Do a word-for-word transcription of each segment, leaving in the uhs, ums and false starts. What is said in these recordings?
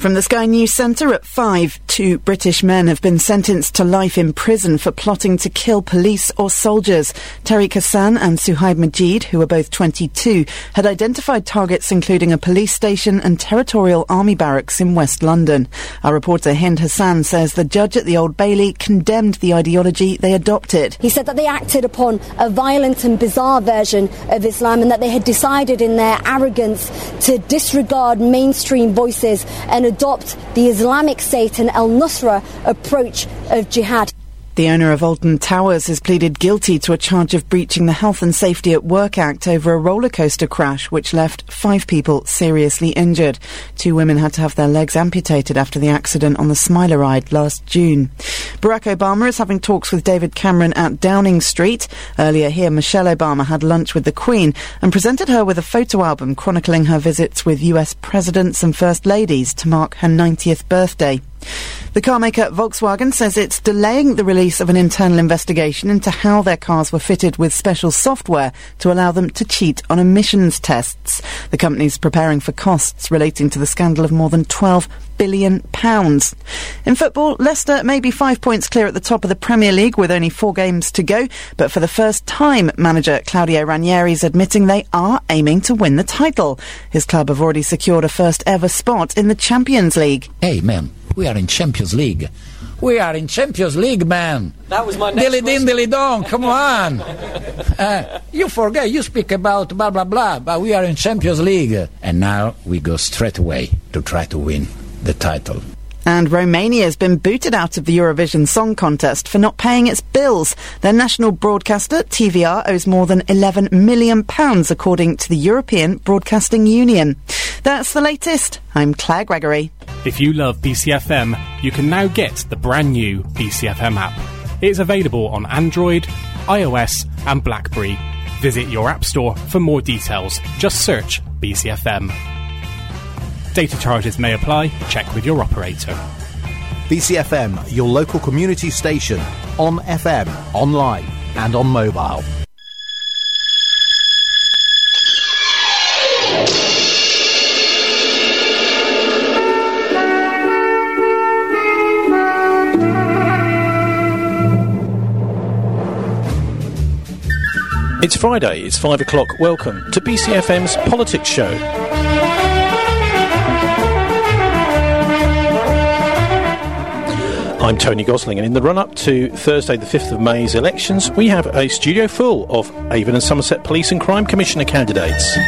From the Sky News Centre at five, two British men have been sentenced to life in prison for plotting to kill police or soldiers. Tariq Hassan and Suhaib Majid, who were both twenty-two, had identified targets including a police station and territorial army barracks in West London. Our reporter Hind Hassan says the judge at the Old Bailey condemned the ideology they adopted. He said that they acted upon a violent and bizarre version of Islam and that they had decided in their arrogance to disregard mainstream voices and adopt the Islamic State and al-Nusra approach of jihad. The owner of Alton Towers has pleaded guilty to a charge of breaching the Health and Safety at Work Act over a roller coaster crash which left five people seriously injured. Two women had to have their legs amputated after the accident on the Smiler ride last June. Barack Obama is having talks with David Cameron at Downing Street. Earlier here, Michelle Obama had lunch with the Queen and presented her with a photo album chronicling her visits with U S presidents and first ladies to mark her ninetieth birthday. The carmaker Volkswagen says it's delaying the release of an internal investigation into how their cars were fitted with special software to allow them to cheat on emissions tests. The company's preparing for costs relating to the scandal of more than twelve billion pounds. In football, Leicester may be five points clear at the top of the Premier League with only four games to go, but for the first time, manager Claudio Ranieri is admitting they are aiming to win the title. His club have already secured a first ever spot in the Champions League. Hey, man. We are in Champions League. We are in Champions League, man. That was my next Dilly din, dilly dong, come on. Uh, you forget, you speak about blah, blah, blah, but we are in Champions League. And now we go straight away to try to win the title. And Romania has been booted out of the Eurovision Song Contest for not paying its bills. Their national broadcaster, T V R, owes more than eleven million pounds, according to the European Broadcasting Union. That's the latest. I'm Claire Gregory. If you love B C F M, you can now get the brand new B C F M app. It's available on Android, iOS and BlackBerry. Visit your app store for more details. Just search B C F M. Data charges may apply. Check with your operator. B C F M, your local community station, on F M, online and on mobile. It's Friday, it's five o'clock. Welcome to B C F M's Politics Show. I'm Tony Gosling, and in the run-up to Thursday the fifth of May's elections, we have a studio full of Avon and Somerset Police and Crime Commissioner candidates.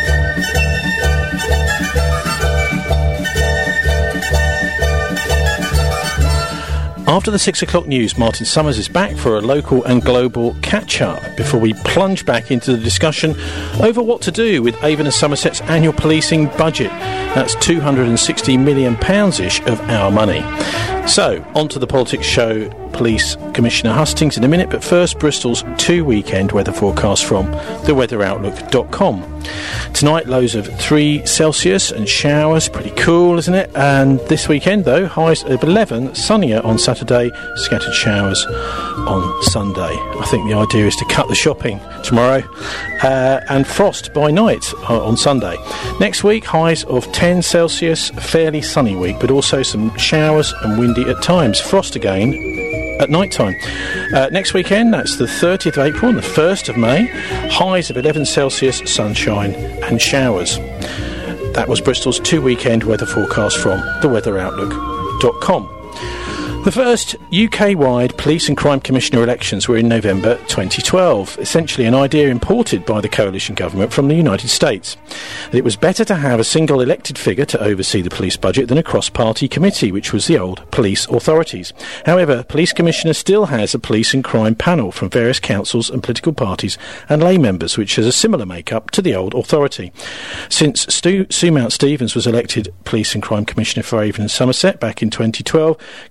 After the six o'clock news, Martin Summers is back for a local and global catch-up before we plunge back into the discussion over what to do with Avon and Somerset's annual policing budget. That's two hundred sixty million pounds-ish of our money. So, on to the Politics Show, Police Commissioner Hustings in a minute, but first, Bristol's two-weekend weather forecast from the weather outlook dot com. Tonight, lows of three Celsius and showers, pretty cool, isn't it? And this weekend, though, highs of eleven, sunnier on Saturday, scattered showers on Sunday. I think the idea is to cut the shopping tomorrow, uh, and frost by night uh, on Sunday. Next week, highs of ten Celsius, fairly sunny week, but also some showers and windy at times. Frost again at night time. Uh, next weekend, that's the thirtieth of April and the first of May, highs of eleven Celsius, sunshine and showers. That was Bristol's two-weekend weather forecast from the weather outlook dot com. The first U K-wide Police and Crime Commissioner elections were in November twenty twelve, essentially an idea imported by the coalition government from the United States. That it was better to have a single elected figure to oversee the police budget than a cross-party committee, which was the old police authorities. However, Police Commissioner still has a police and crime panel from various councils and political parties and lay members, which has a similar make-up to the old authority. Since Stu- Sue Mount-Stevens was elected Police and Crime Commissioner for Avon and Somerset back in twenty twelve, controversy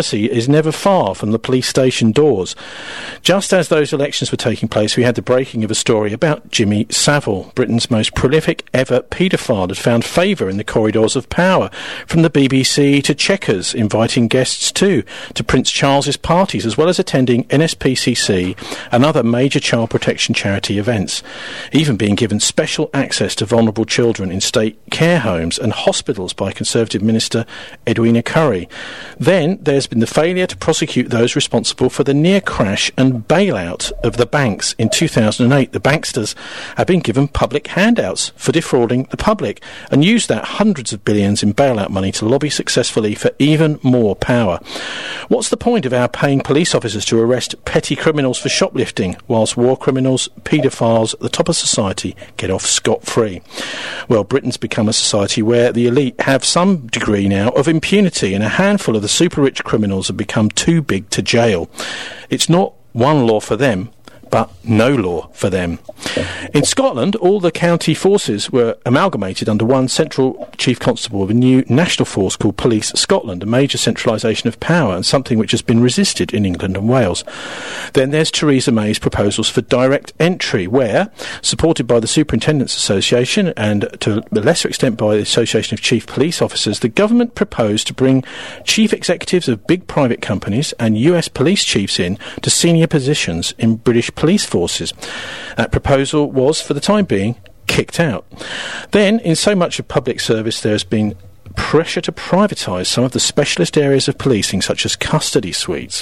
privacy is never far from the police station doors. Just as those elections were taking place, we had the breaking of a story about Jimmy Savile. Britain's most prolific ever paedophile had found favour in the corridors of power, from the B B C to Chequers, inviting guests too to Prince Charles's parties, as well as attending N S P C C and other major child protection charity events, even being given special access to vulnerable children in state care homes and hospitals by Conservative Minister Edwina Currie. Then there's been the failure to prosecute those responsible for the near crash and bailout of the banks in two thousand eight. The banksters have been given public handouts for defrauding the public and used that hundreds of billions in bailout money to lobby successfully for even more power. What's the point of our paying police officers to arrest petty criminals for shoplifting, whilst war criminals, paedophiles at the top of society get off scot-free? Well, Britain's become a society where the elite have some degree now of impunity, and a handful of the super-rich criminals have become too big to jail. It's not one law for them, but no law for them. In Scotland, all the county forces were amalgamated under one central chief constable of a new national force called Police Scotland, a major centralisation of power and something which has been resisted in England and Wales. Then there's Theresa May's proposals for direct entry, where, supported by the Superintendents Association and to a lesser extent by the Association of Chief Police Officers, the government proposed to bring chief executives of big private companies and U S police chiefs in to senior positions in British police forces. That proposal was, for the time being, kicked out. Then, in so much of public service, there has been pressure to privatise some of the specialist areas of policing, such as custody suites.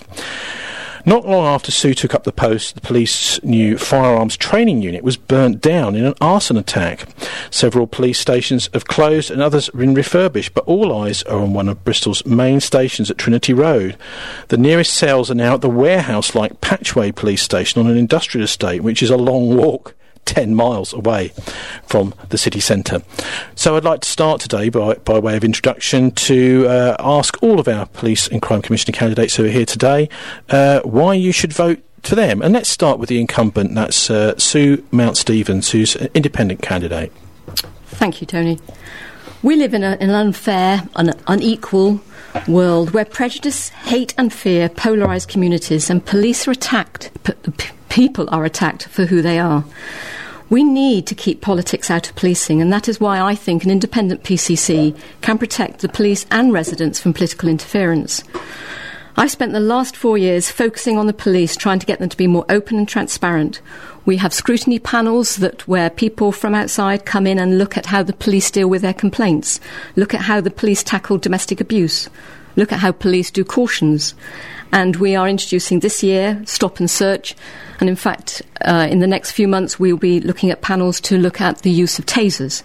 Not long after Sue took up the post, the police's new firearms training unit was burnt down in an arson attack. Several police stations have closed and others have been refurbished, but all eyes are on one of Bristol's main stations at Trinity Road. The nearest cells are now at the warehouse-like Patchway police station on an industrial estate, which is a long walk, ten miles away from the city centre. So I'd like to start today by, by way of introduction to uh, ask all of our police and crime commissioner candidates who are here today uh, why you should vote for them. And let's start with the incumbent, that's uh, Sue Mount-Stevens, who's an independent candidate. Thank you, Tony. We live in, a, in an unfair, un- unequal world where prejudice, hate and fear polarise communities, and police are attacked, p- p- people are attacked for who they are. We need to keep politics out of policing, and that is why I think an independent P C C can protect the police and residents from political interference. I've spent the last four years focusing on the police, trying to get them to be more open and transparent. We have scrutiny panels that where people from outside come in and look at how the police deal with their complaints, look at how the police tackle domestic abuse, look at how police do cautions. And we are introducing this year Stop and Search, and in fact uh, in the next few months we'll be looking at panels to look at the use of tasers.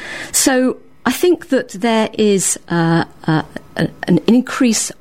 So I think that there is uh, uh, an increase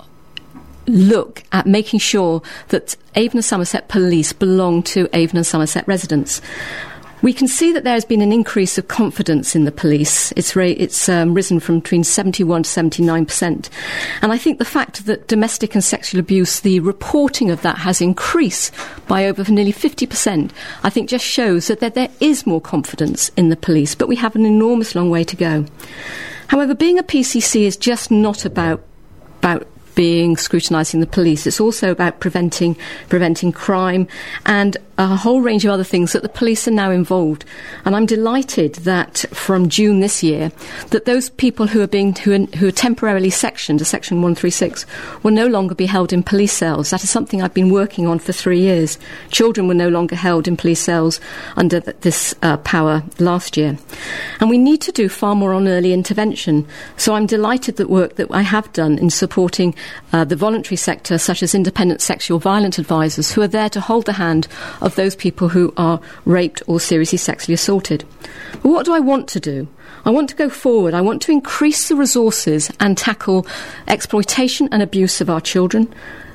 look at making sure that Avon and Somerset Police belong to Avon and Somerset residents. We can see that there has been an increase of confidence in the police. It's, ra- it's um, risen from between seventy-one to seventy-nine percent. And I think the fact that domestic and sexual abuse, the reporting of that has increased by over nearly fifty percent, I think just shows that there, there is more confidence in the police, but we have an enormous long way to go. However, being a P C C is just not about, about being scrutinising the police. It's also about preventing preventing crime and a whole range of other things that the police are now involved. And I'm delighted that from June this year that those people who are being who are, who are temporarily sectioned to Section one thirty-six will no longer be held in police cells. That is something I've been working on for three years. Children were no longer held in police cells under th- this uh, power last year. And we need to do far more on early intervention. So I'm delighted that work that I have done in supporting uh, the voluntary sector, such as independent sexual violence advisors, who are there to hold the hand of those people who are raped or seriously sexually assaulted. But what do I want to do? I want to go forward. I want to increase the resources and tackle exploitation and abuse of our children,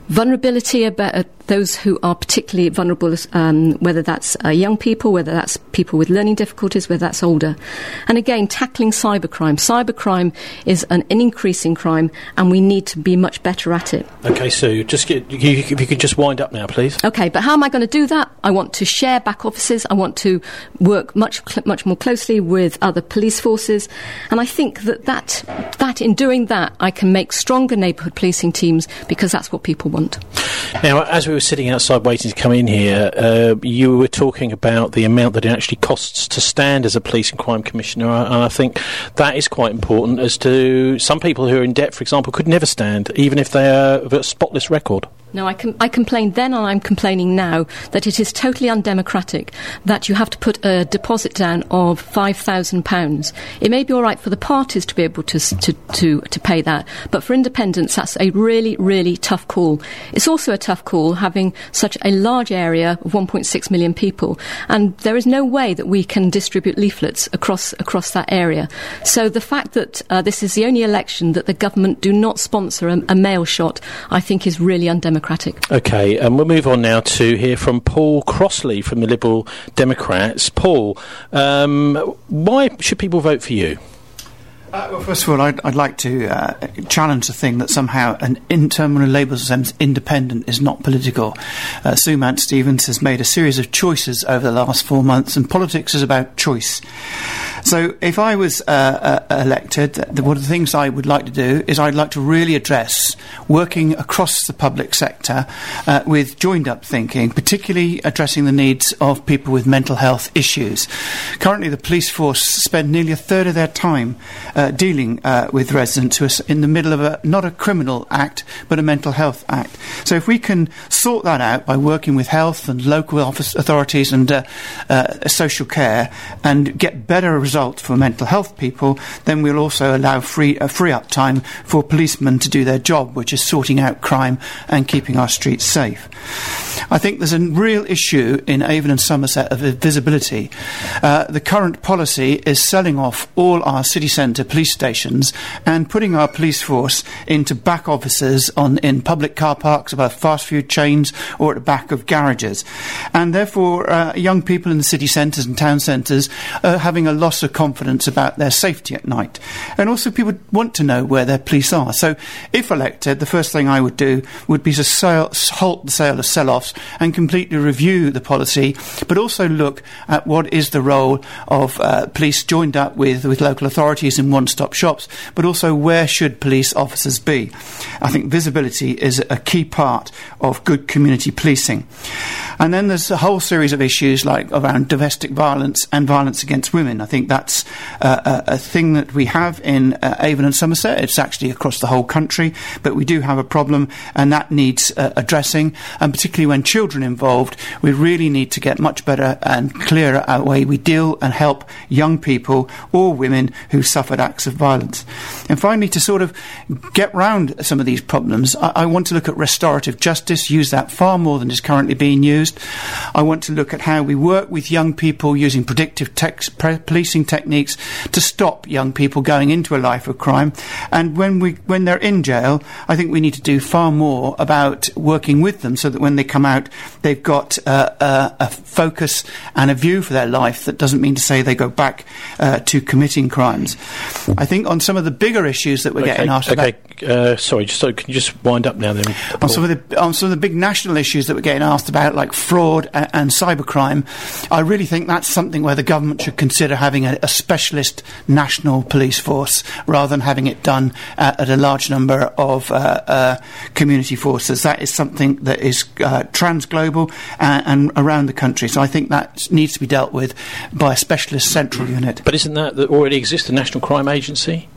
vulnerability about uh, those who are particularly vulnerable, um, whether that's uh, young people, whether that's people with learning difficulties, whether that's older. And again, tackling cybercrime. Cybercrime is an, an increasing crime, and we need to be much better at it. OK, Sue, just get, you, if you could just wind up now, please. OK, but how am I going to do that? I want to share back offices. I want to work much cl- much more closely with other police forces. And I think that, that that in doing that, I can make stronger neighbourhood policing teams, because that's what people want. Now, as we were sitting outside waiting to come in here, uh, you were talking about the amount that it actually costs to stand as a police and crime commissioner, and I think that is quite important, as to some people who are in debt, for example, could never stand, even if they have a spotless record. No, I, com- I complained then, and I'm complaining now, that it is totally undemocratic that you have to put a deposit down of five thousand pounds. It may be all right for the parties to be able to, to, to, to pay that, but for independents, that's a really, really tough call. It's also a tough call having such a large area of one point six million people, and there is no way that we can distribute leaflets across across that area. So the fact that uh, this is the only election that the government do not sponsor a, a mail shot, I think is really undemocratic. OK, and we'll move on now to hear from Paul Crossley from the Liberal Democrats. Paul, um, why should people vote for you? Uh, well, first of all, I'd, I'd like to uh, challenge the thing that somehow an internal Labour independent is not political. Uh, Sue Mount-Stevens has made a series of choices over the last four months, and politics is about choice. So if I was uh, uh, elected, the, one of the things I would like to do is I'd like to really address working across the public sector uh, with joined-up thinking, particularly addressing the needs of people with mental health issues. Currently, the police force spend nearly a third of their time uh, dealing uh, with residents who are in the middle of a, not a criminal act, but a mental health act. So if we can sort that out by working with health and local office authorities and uh, uh, social care and get better results for mental health people, then we'll also allow free, uh, free up time for policemen to do their job, which is sorting out crime and keeping our streets safe. I think there's a real issue in Avon and Somerset of visibility. Uh, the current policy is selling off all our city centre police stations and putting our police force into back offices on in public car parks, about fast food chains, or at the back of garages. And therefore, uh, young people in the city centres and town centres are having a loss of confidence about their safety at night. And also people want to know where their police are. So if elected, the first thing I would do would be to sell, halt the sale of sell-offs and completely review the policy, but also look at what is the role of uh, police joined up with, with local authorities in one-stop shops, but also where should police officers be. I think visibility is a key part of good community policing. And then there's a whole series of issues like around domestic violence and violence against women. I think that's uh, a, a thing that we have in uh, Avon and Somerset. It's actually across the whole country, but we do have a problem, and that needs uh, addressing. And particularly when children are involved, we really need to get much better and clearer our way we deal and help young people or women who suffered acts of violence. And finally, to sort of get round some of these problems, I, I want to look at restorative justice, use that far more than is currently being used. I want to look at how we work with young people using predictive tex- pre- policing techniques to stop young people going into a life of crime. And when we when they're in jail, I think we need to do far more about working with them so that when they come out, they've got uh, uh, a focus and a view for their life that doesn't mean to say they go back uh, to committing crimes. I think on some of the bigger issues that we're okay, getting asked okay. about... Uh, sorry, just so can you just wind up now then? On some, of the, on some of the big national issues that we're getting asked about, like fraud and, and cybercrime, I really think that's something where the government should consider having a, a specialist national police force rather than having it done uh, at a large number of uh, uh, community forces. That is something that is uh, trans-global and, and around the country. So I think that needs to be dealt with by a specialist central unit. But isn't that that already exists, the National Crime Agency?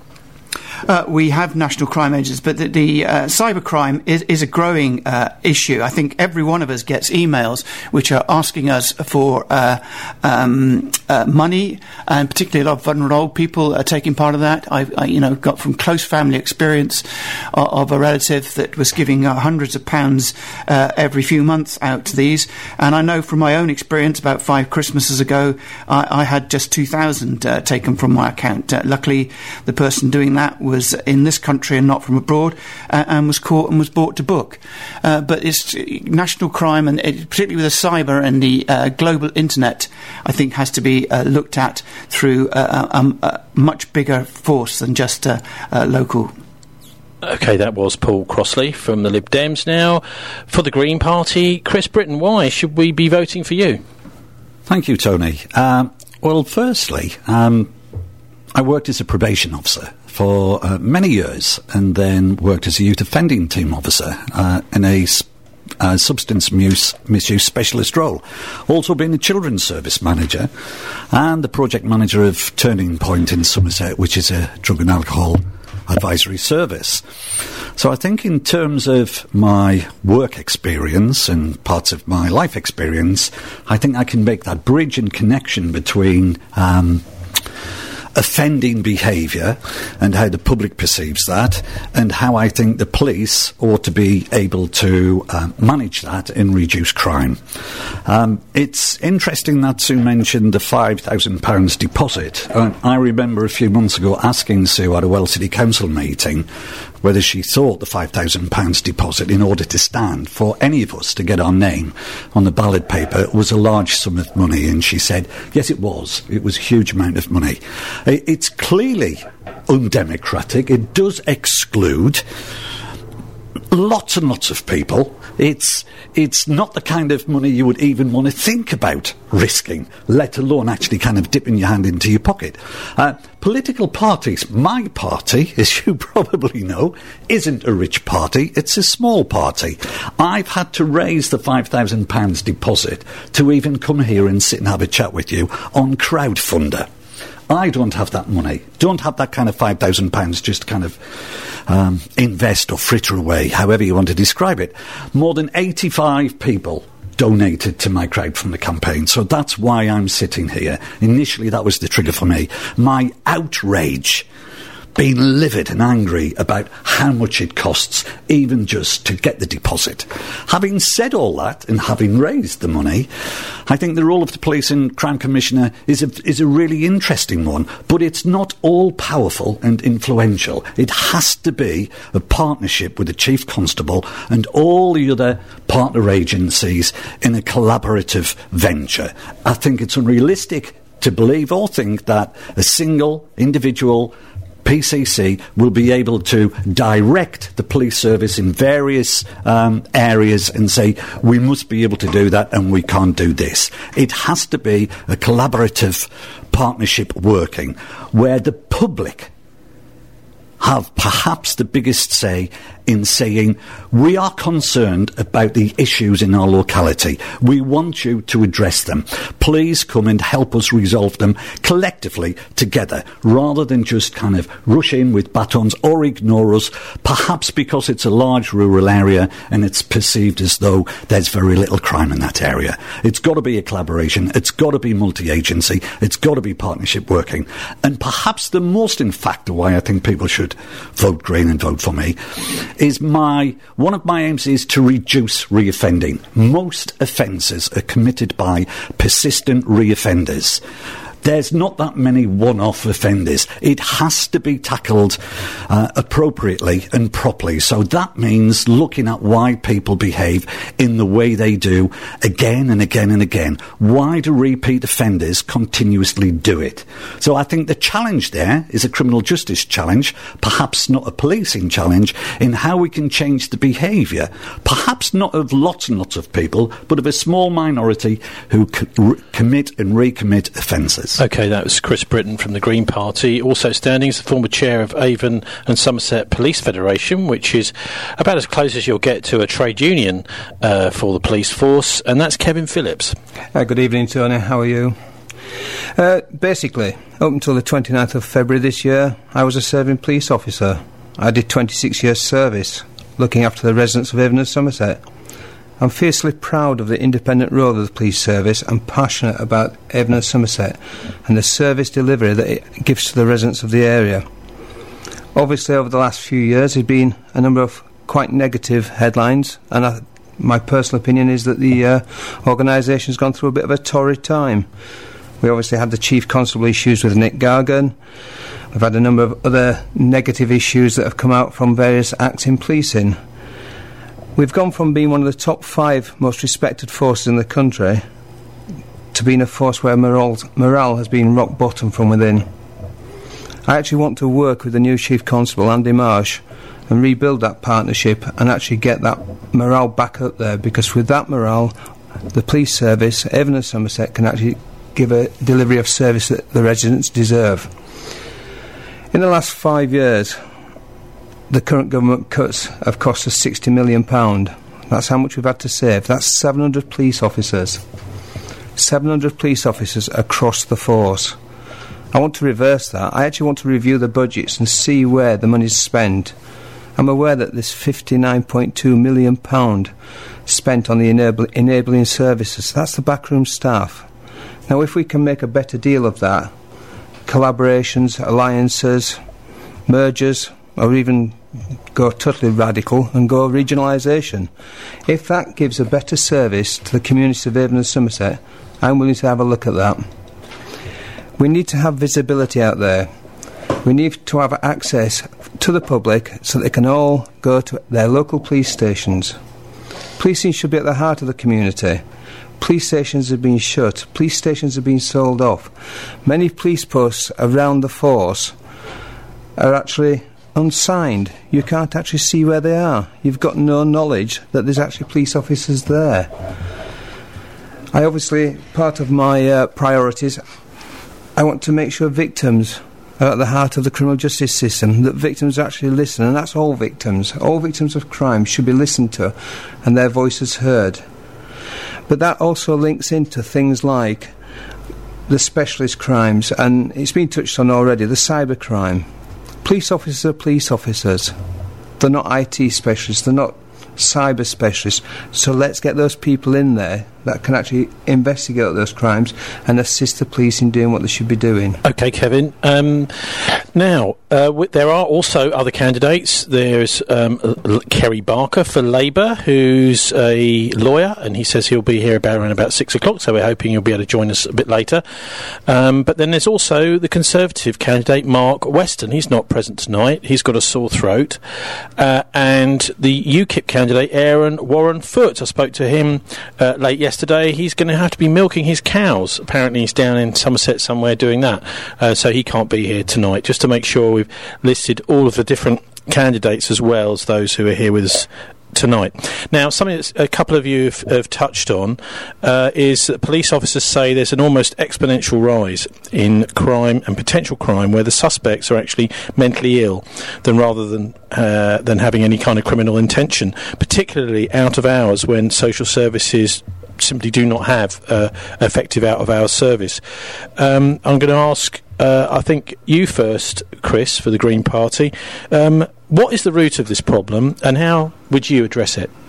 Uh, we have national crime agents, but the, the uh, cybercrime is, is a growing uh, issue. I think every one of us gets emails which are asking us for uh, um, uh, money, and particularly a lot of vulnerable old people are taking part of that. I've, I, you know, got from close family experience of, of a relative that was giving uh, hundreds of pounds uh, every few months out to these, and I know from my own experience about five Christmases ago, I, I had just two thousand uh, taken from my account. Uh, luckily, the person doing that was in this country and not from abroad, uh, and was caught and was brought to book. Uh, but it's national crime, and it, particularly with the cyber and the uh, global internet, I think has to be uh, looked at through uh, a, a much bigger force than just uh, uh, local. OK, that was Paul Crossley from the Lib Dems. Now, for the Green Party, Chris Britton, why should we be voting for you? Thank you, Tony. Um, well, firstly, um, I worked as a probation officer for uh, many years, and then worked as a youth offending team officer uh, in a uh, substance misuse, misuse specialist role. Also been a children's service manager and the project manager of Turning Point in Somerset, which is a drug and alcohol advisory service. So I think in terms of my work experience and parts of my life experience, I think I can make that bridge and connection between um, offending behaviour and how the public perceives that, and how I think the police ought to be able to uh, manage that and reduce crime. Um, it's interesting that Sue mentioned the five thousand pounds deposit. Uh, I remember a few months ago asking Sue at a Wells City Council meeting whether she thought the five thousand pounds deposit, in order to stand for any of us to get our name on the ballot paper, was a large sum of money, and she said, yes, it was. It was a huge amount of money. It's clearly undemocratic. It does exclude lots and lots of people. It's it's not the kind of money you would even want to think about risking, let alone actually kind of dipping your hand into your pocket. Uh, political parties, my party, as you probably know, isn't a rich party, it's a small party. I've had to raise the five thousand pounds deposit to even come here and sit and have a chat with you on Crowdfunder. I don't have that money, don't have that kind of five thousand pounds just kind of um, invest or fritter away, however you want to describe it. More than eighty-five people donated to my crowdfunder campaign, so that's why I'm sitting here. Initially, that was the trigger for me. My outrage, being livid and angry about how much it costs even just to get the deposit. Having said all that and having raised the money, I think the role of the Police and Crime Commissioner is a, is a really interesting one, but it's not all powerful and influential. It has to be a partnership with the Chief Constable and all the other partner agencies in a collaborative venture. I think it's unrealistic to believe or think that a single individual P C C will be able to direct the police service in various um, areas and say, we must be able to do that and we can't do this. It has to be a collaborative partnership working where the public have perhaps the biggest say in saying, we are concerned about the issues in our locality. We want you to address them. Please come and help us resolve them collectively together, rather than just kind of rush in with batons or ignore us, perhaps because it's a large rural area and it's perceived as though there's very little crime in that area. It's got to be a collaboration. It's got to be multi-agency. It's got to be partnership working. And perhaps the most in factor why I think people should vote Green and vote for me is my one of my aims is to reduce reoffending. Most offences are committed by persistent reoffenders. There's not that many one-off offenders. It has to be tackled uh, appropriately and properly. So that means looking at why people behave in the way they do again and again and again. Why do repeat offenders continuously do it? So I think the challenge there is a criminal justice challenge, perhaps not a policing challenge, in how we can change the behaviour, perhaps not of lots and lots of people, but of a small minority who c- re- commit and recommit offences. OK, that was Chris Britton from the Green Party, also standing as the former chair of Avon and Somerset Police Federation, which is about as close as you'll get to a trade union uh, for the police force, and that's Kevin Phillips. Uh, good evening, Tony. How are you? Uh, basically, up until the twenty-ninth of February this year, I was a serving police officer. I did twenty-six years service, looking after the residents of Avon and Somerset. I'm fiercely proud of the independent role of the police service and passionate about Avon and Somerset and the service delivery that it gives to the residents of the area. Obviously, over the last few years, there have been a number of quite negative headlines, and I, my personal opinion is that the uh, organisation has gone through a bit of a torrid time. We obviously had the Chief Constable issues with Nick Gargan. We've We've had a number of other negative issues that have come out from various acts in policing. We've gone from being one of the top five most respected forces in the country to being a force where morale, morale has been rock bottom from within. I actually want to work with the new Chief Constable, Andy Marsh, and rebuild that partnership and actually get that morale back up there, because with that morale, the police service, Avon and Somerset, can actually give a delivery of service that the residents deserve. In the last five years, the current government cuts have cost us sixty million pounds. That's how much we've had to save. That's seven hundred police officers. seven hundred police officers across the force. I want to reverse that. I actually want to review the budgets and see where the money's spent. I'm aware that there's fifty-nine point two million pounds spent on the enable- enabling services. That's the backroom staff. Now, if we can make a better deal of that, collaborations, alliances, mergers, or even go totally radical and go regionalisation. If that gives a better service to the community of Avon and Somerset, I'm willing to have a look at that. We need to have visibility out there. We need to have access to the public so they can all go to their local police stations. Policing should be at the heart of the community. Police stations have been shut. Police stations have been sold off. Many police posts around the force are actually unsigned. You can't actually see where they are. You've got no knowledge that there's actually police officers there. I obviously, part of my uh, priorities, I want to make sure victims are at the heart of the criminal justice system, that victims actually listen, and that's all victims. All victims of crime should be listened to and their voices heard. But that also links into things like the specialist crimes, and it's been touched on already, the cyber crime. Police officers are police officers. They're not I T specialists, they're not cyber specialists. So let's get those people in there that can actually investigate those crimes and assist the police in doing what they should be doing. OK, Kevin. Um, now, uh, w- there are also other candidates. There's um, L- Kerry Barker for Labour, who's a lawyer, and he says he'll be here about around about six o'clock, so we're hoping he'll be able to join us a bit later. Um, but then there's also the Conservative candidate, Mark Weston. He's not present tonight. He's got a sore throat. Uh, and the UKIP candidate, Aaron Warren Foote. I spoke to him uh, late yesterday. He's going to have to be milking his cows. Apparently he's down in Somerset somewhere doing that, uh, so he can't be here tonight. Just to make sure we've listed all of the different candidates as well as those who are here with us tonight. Now, something that a couple of you have, have touched on uh, is that police officers say there's an almost exponential rise in crime and potential crime where the suspects are actually mentally ill than rather than uh, than having any kind of criminal intention, particularly out of hours when social services simply do not have uh, effective out-of-hours service. Um, I'm going to ask, uh, I think you first, Chris, for the Green Party. Um, what is the root of this problem, and how would you address it?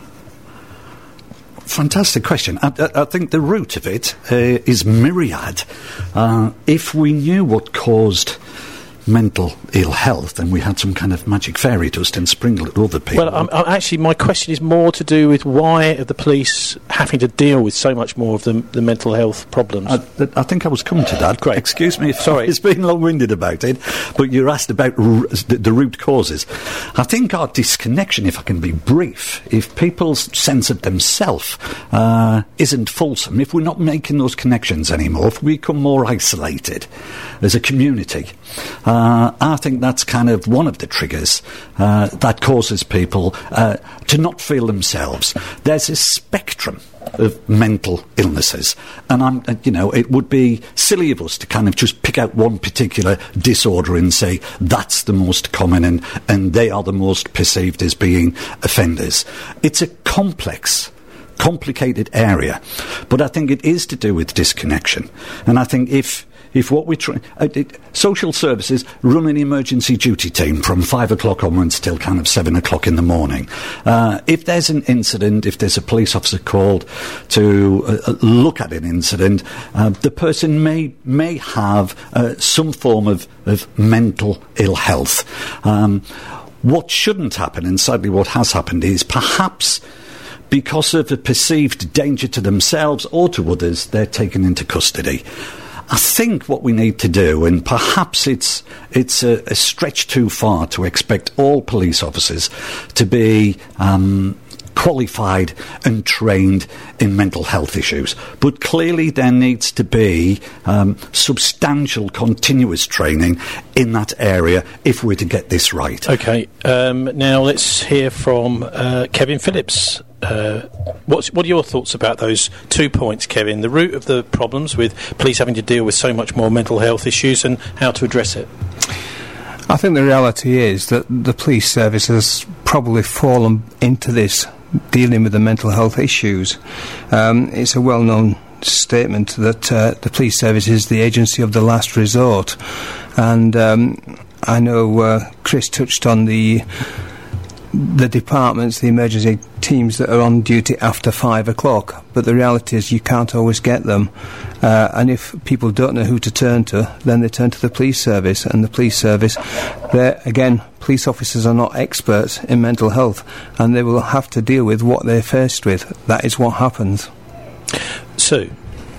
Fantastic question. I, I, I think the root of it uh, is myriad. Uh, if we knew what caused mental ill health, and we had some kind of magic fairy dust and sprinkle it over people. Well, I'm, I'm actually, my question is more to do with why are the police having to deal with so much more of the, the mental health problems? I, I think I was coming to that. Great. Excuse me if Sorry. it's been long-winded about it, but you're asked about r- the, the root causes. I think our disconnection, if I can be brief, if people's sense of themselves uh, isn't fulsome, if we're not making those connections anymore, if we become more isolated as a community, Uh, I think that's kind of one of the triggers uh, that causes people uh, to not feel themselves. There's a spectrum of mental illnesses, and I'm, uh, you know, it would be silly of us to kind of just pick out one particular disorder and say that's the most common and, and they are the most perceived as being offenders. It's a complex, complicated area, but I think it is to do with disconnection, and I think if If what we try, uh, it, social services run an emergency duty team from five o'clock onwards till kind of seven o'clock in the morning. Uh, if there's an incident, if there's a police officer called to uh, look at an incident, uh, the person may may have uh, some form of, of mental ill health. Um, what shouldn't happen, and sadly what has happened, is perhaps because of a perceived danger to themselves or to others, they're taken into custody. I think what we need to do, and perhaps it's it's a, a stretch too far to expect all police officers to be um, qualified and trained in mental health issues, but clearly there needs to be um, substantial continuous training in that area if we're to get this right. Okay, um, now let's hear from uh, Kevin Phillips. Uh, what's, what are your thoughts about those two points, Kevin? The root of the problems with police having to deal with so much more mental health issues and how to address it. I think the reality is that the police service has probably fallen into this, dealing with the mental health issues. Um, it's a well-known statement that uh, the police service is the agency of the last resort. And um, I know uh, Chris touched on the the departments, the emergency teams that are on duty after five o'clock, but the reality is you can't always get them, uh, and if people don't know who to turn to, then they turn to the police service, and the police service, they're, again, police officers are not experts in mental health, and they will have to deal with what they're faced with. That is what happens. Sue?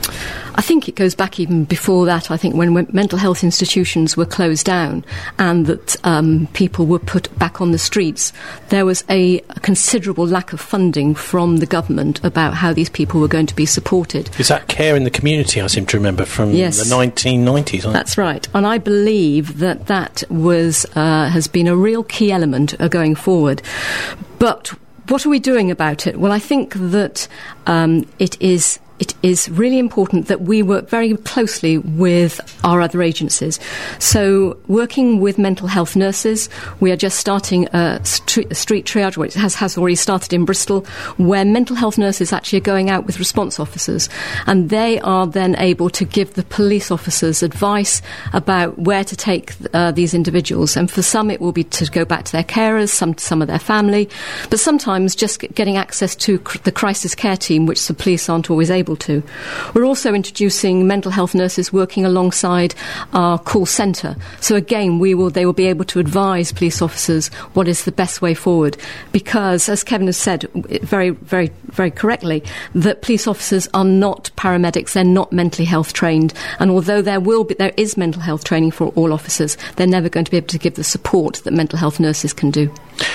I think it goes back even before that. I think when, when mental health institutions were closed down and that um, people were put back on the streets, there was a, a considerable lack of funding from the government about how these people were going to be supported. Is that care in the community, I seem to remember, from yes. the nineteen nineties? That's right. And I believe that that was, uh, has been a real key element uh, going forward. But what are we doing about it? Well, I think that um, it is... It is really important that we work very closely with our other agencies. So, working with mental health nurses, we are just starting a street, a street triage, which has, has already started in Bristol, where mental health nurses actually are going out with response officers, and they are then able to give the police officers advice about where to take uh, these individuals. And for some, it will be to go back to their carers, some to some of their family, but sometimes just getting access to cr- the crisis care team, which the police aren't always able to. We're also introducing mental health nurses working alongside our call centre. So again, we will they will be able to advise police officers what is the best way forward. Because, as Kevin has said very, very, very correctly, that police officers are not paramedics, they're not mentally health trained. And although there will be, there is mental health training for all officers, they're never going to be able to give the support that mental health nurses can do.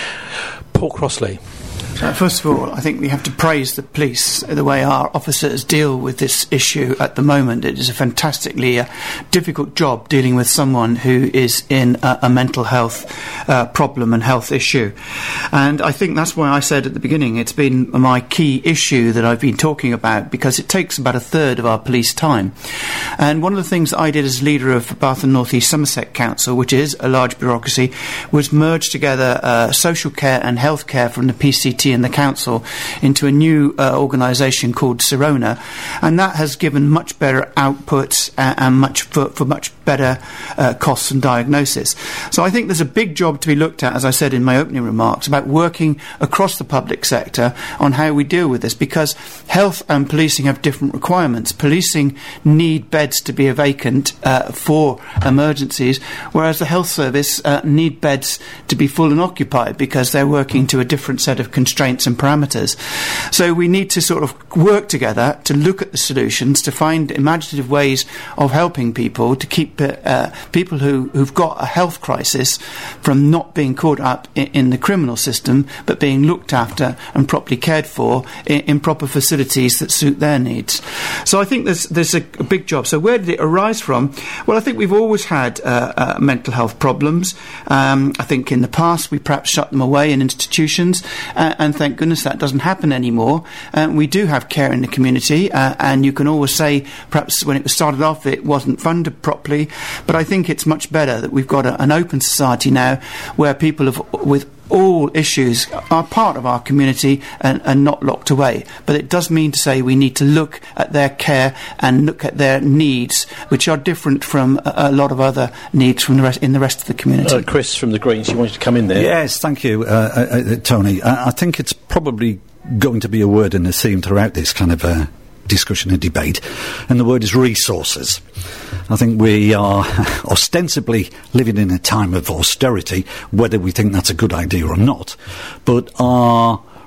Paul Crossley. Uh, first of all, I think we have to praise the police, the way our officers deal with this issue at the moment. It is a fantastically uh, difficult job dealing with someone who is in a, a mental health uh, problem and health issue. And I think that's why I said at the beginning it's been my key issue that I've been talking about, because it takes about a third of our police time. And one of the things that I did as leader of Bath and North East Somerset Council, which is a large bureaucracy, was merge together uh, social care and health care from the P C T and the council into a new uh, organisation called Sirona, and that has given much better outputs uh, and much for, for much better uh, costs and diagnosis. So I think there's a big job to be looked at, as I said in my opening remarks, about working across the public sector on how we deal with this, because health and policing have different requirements. Policing need beds to be vacant uh, for emergencies, whereas the health service uh, need beds to be full and occupied because they're working to a different set of constraints and parameters. So we need to sort of work together to look at the solutions, to find imaginative ways of helping people, to keep uh, people who, who've got a health crisis from not being caught up in, in the criminal system, but being looked after and properly cared for in, in proper facilities that suit their needs. So I think there's, there's a, a big job. So where did it arise from? Well, I think we've always had uh, uh, mental health problems. Um, I think in the past we perhaps shut them away in institutions, uh, and thank goodness that doesn't happen anymore. Uh, we do have care in the community, uh, and you can always say perhaps when it was started off it wasn't funded properly, but I think it's much better that we've got a, an open society now where people have, with all issues are part of our community and, and not locked away. But it does mean to say we need to look at their care and look at their needs, which are different from a, a lot of other needs from the rest, in the rest of the community. Uh, Chris from the Greens, you wanted to come in there. Yes, thank you, uh, uh, uh, Tony. I, I think it's probably going to be a word and a theme throughout this kind of uh, discussion and debate, and the word is resources. I think we are ostensibly living in a time of austerity, whether we think that's a good idea or not, but our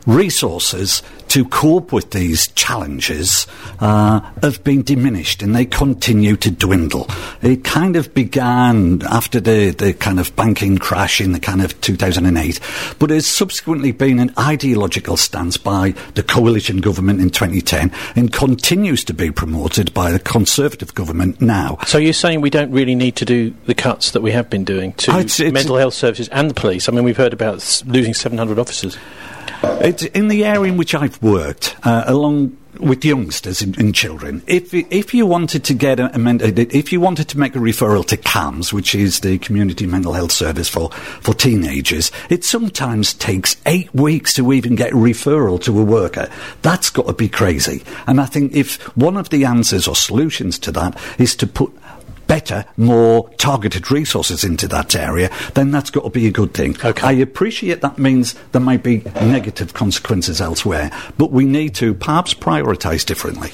resources to cope with these challenges uh, have been diminished, and they continue to dwindle. It kind of began after the, the kind of banking crash in the kind of two thousand eight, but has subsequently been an ideological stance by the coalition government in twenty ten and continues to be promoted by the Conservative government now. So you're saying we don't really need to do the cuts that we have been doing to oh, it's, it's mental health services and the police? I mean, we've heard about s- losing seven hundred officers. It's in the area in which I've worked, uh, along with youngsters and, and children. If if you wanted to get a, a if you wanted to make a referral to C A M S, which is the Community Mental Health Service for, for teenagers, it sometimes takes eight weeks to even get a referral to a worker. That's got to be crazy. And I think if one of the answers or solutions to that is to put better, more targeted resources into that area, then that's got to be a good thing. Okay. I appreciate that means there might be negative consequences elsewhere, but we need to perhaps prioritise differently.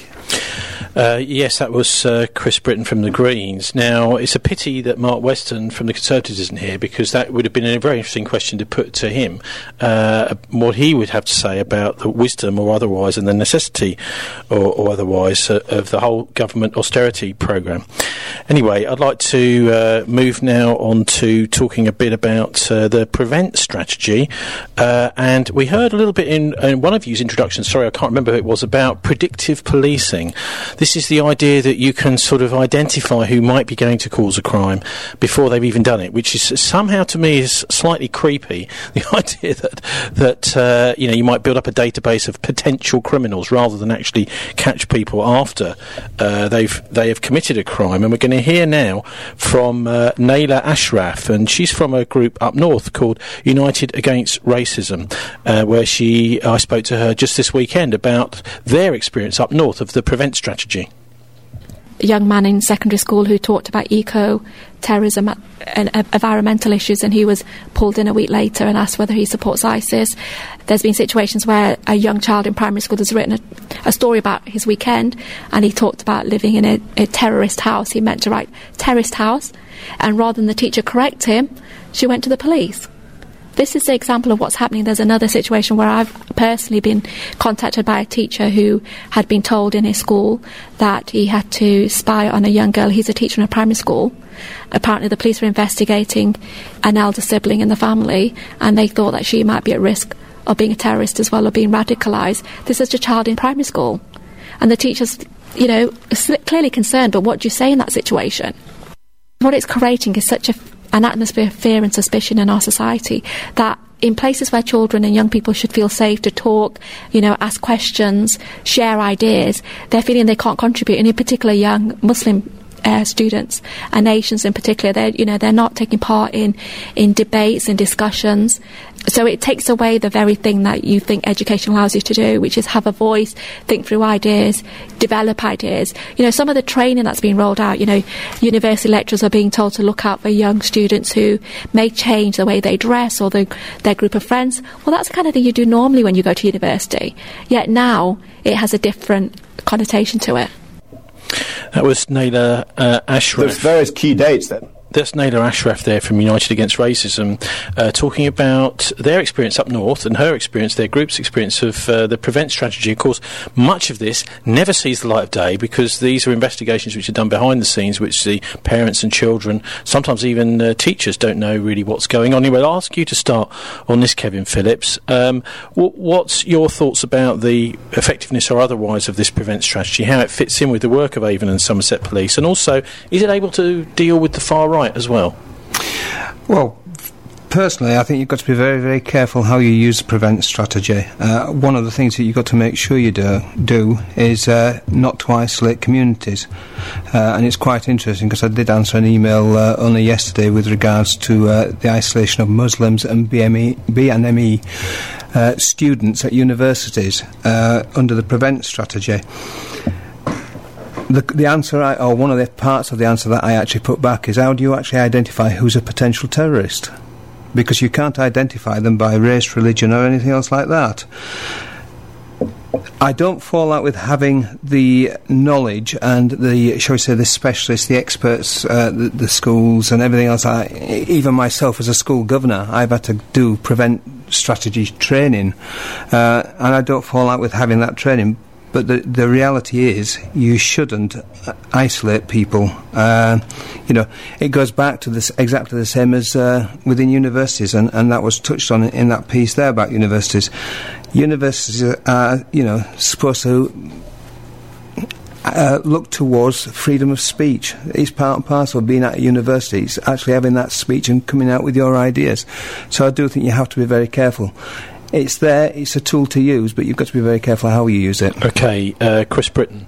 Uh, yes, that was uh, Chris Britton from the Greens. Now, it's a pity that Mark Weston from the Conservatives isn't here, because that would have been a very interesting question to put to him, uh, what he would have to say about the wisdom or otherwise and the necessity or, or otherwise uh, of the whole government austerity programme. Anyway, I'd like to uh, move now on to talking a bit about uh, the PREVENT strategy. Uh, and we heard a little bit in, in one of you's introductions, sorry, I can't remember who it was, about predictive policing. This is the idea that you can sort of identify who might be going to cause a crime before they've even done it, which is somehow to me is slightly creepy. The idea that that uh, you know, you might build up a database of potential criminals rather than actually catch people after uh, they've they have committed a crime. And we're going to hear now from uh, Naila Ashraf, and she's from a group up north called United Against Racism, uh, where she I spoke to her just this weekend about their experience up north of the PREVENT strategy. A young man in secondary school who talked about eco-terrorism and uh, environmental issues, and he was pulled in a week later and asked whether he supports ISIS. There's been situations where a young child in primary school has written a, a story about his weekend, and he talked about living in a, a terrorist house. He meant to write terrorist house, and rather than the teacher correct him, she went to the police. This is the example of what's happening. There's another situation where I've personally been contacted by a teacher who had been told in his school that he had to spy on a young girl. He's a teacher in a primary school. Apparently the police were investigating an elder sibling in the family, and they thought that she might be at risk of being a terrorist as well, or being radicalised. This is a child in primary school. And the teacher's, you know, clearly concerned, but what do you say in that situation? What it's creating is such a an atmosphere of fear and suspicion in our society, that in places where children and young people should feel safe to talk, you know, ask questions, share ideas, they're feeling they can't contribute. And in particular, young Muslim uh, students and Asians in particular, they're, you know, they're not taking part in, in debates and discussions. So it takes away the very thing that you think education allows you to do, which is have a voice, think through ideas, develop ideas. You know, some of the training that's being rolled out, you know, university lecturers are being told to look out for young students who may change the way they dress or the, their group of friends. Well, that's the kind of thing you do normally when you go to university. Yet now it has a different connotation to it. That was Naila uh, Ashraf. There's various key dates then. That's Naila Ashraf there from United Against Racism, uh, talking about their experience up north and her experience, their group's experience of uh, the PREVENT strategy. Of course, much of this never sees the light of day because these are investigations which are done behind the scenes, which the parents and children, sometimes even uh, teachers, don't know really what's going on. Anyway, I'll ask you to start on this, Kevin Phillips. Um, w- what's your thoughts about the effectiveness or otherwise of this PREVENT strategy, how it fits in with the work of Avon and Somerset Police, and also, is it able to deal with the far right as well? Well, personally, I think you've got to be very, very careful how you use the PREVENT strategy. Uh, one of the things that you've got to make sure you do, do is uh, not to isolate communities. Uh, and it's quite interesting because I did answer an email uh, only yesterday with regards to uh, the isolation of Muslims and B M E, B and M E uh, students at universities uh, under the PREVENT strategy. The, the answer, I, or one of the parts of the answer that I actually put back is, how do you actually identify who's a potential terrorist? Because you can't identify them by race, religion or anything else like that. I don't fall out with having the knowledge and the, shall we say, the specialists, the experts, uh, the, the schools and everything else. I, even myself as a school governor, I've had to do PREVENT strategy training, uh, and I don't fall out with having that training. But the, the reality is, you shouldn't isolate people. Uh, you know, it goes back to this exactly the same as uh, within universities, and, and that was touched on in that piece there about universities. Universities are, you know, supposed to uh, look towards freedom of speech. It's part and parcel of being at a university. It's actually having that speech and coming out with your ideas. So I do think you have to be very careful. It's there, it's a tool to use, but you've got to be very careful how you use it. OK, uh, Chris Britton.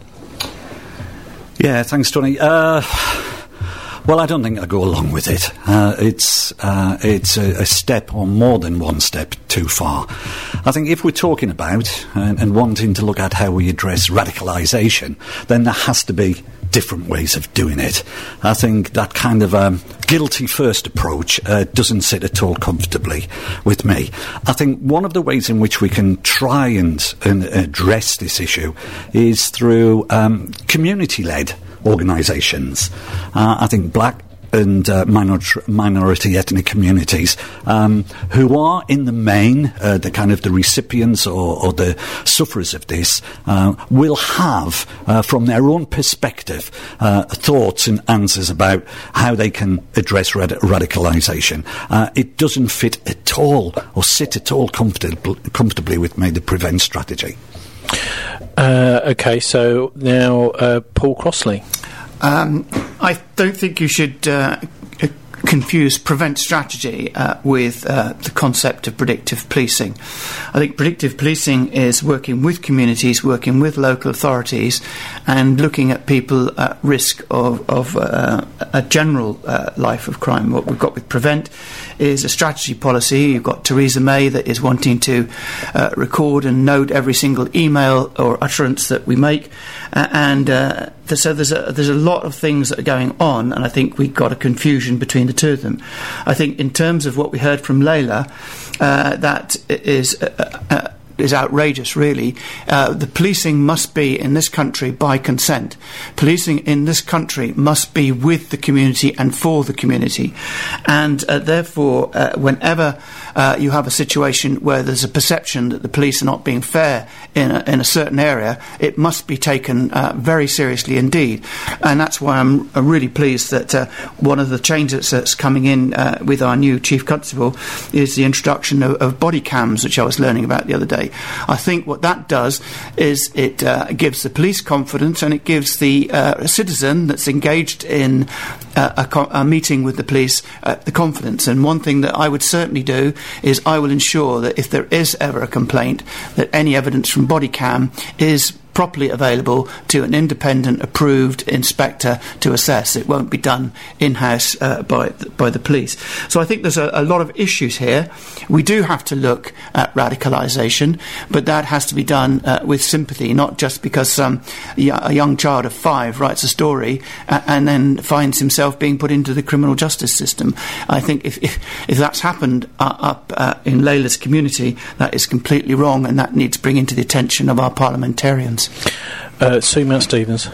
Yeah, thanks, Tony. Uh, well, I don't think I go along with it. Uh, it's uh, it's a, a step, or more than one step, too far. I think if we're talking about and, and wanting to look at how we address radicalisation, then there has to be different ways of doing it. I think that kind of um, guilty first approach uh, doesn't sit at all comfortably with me. I think one of the ways in which we can try and, and address this issue is through um, community-led organisations. Uh, I think black and uh, minor- minority ethnic communities um, who are in the main uh, the kind of the recipients or, or the sufferers of this uh, will have uh, from their own perspective uh, thoughts and answers about how they can address rad- radicalisation. Uh, it doesn't fit at all or sit at all comfortable, comfortably with me, the prevent strategy. Uh, OK, so now uh, Paul Crossley. Um, I don't think you should uh, confuse prevent strategy uh, with uh, the concept of predictive policing. I think predictive policing is working with communities, working with local authorities, and looking at people at risk of, of uh, a general uh, life of crime. What we've got with prevent is a strategy policy. You've got Theresa May that is wanting to uh, record and note every single email or utterance that we make, uh, and uh, so there's a, there's a lot of things that are going on, and I think we've got a confusion between the two of them. I think in terms of what we heard from Layla, uh, that is uh, uh, is outrageous, really. Uh, the policing must be in this country by consent. Policing in this country must be with the community and for the community. And uh, therefore, uh, whenever uh, you have a situation where there's a perception that the police are not being fair in a, in a certain area, it must be taken uh, very seriously indeed. And that's why I'm uh, really pleased that uh, one of the changes that's coming in uh, with our new Chief Constable is the introduction of, of body cams, which I was learning about the other day. I think what that does is it uh, gives the police confidence, and it gives the uh, citizen that's engaged in uh, a, co- a meeting with the police uh, the confidence. And one thing that I would certainly do is I will ensure that if there is ever a complaint, that any evidence from body cam is properly available to an independent approved inspector to assess. It won't be done in-house uh, by, th- by the police. So I think there's a, a lot of issues here. We do have to look at radicalisation, but that has to be done uh, with sympathy, not just because um, a young child of five writes a story uh, and then finds himself being put into the criminal justice system. I think if, if, if that's happened uh, up uh, in Layla's community, that is completely wrong, and that needs bringing to the attention of our parliamentarians. Uh, Sue Mount-Stevens.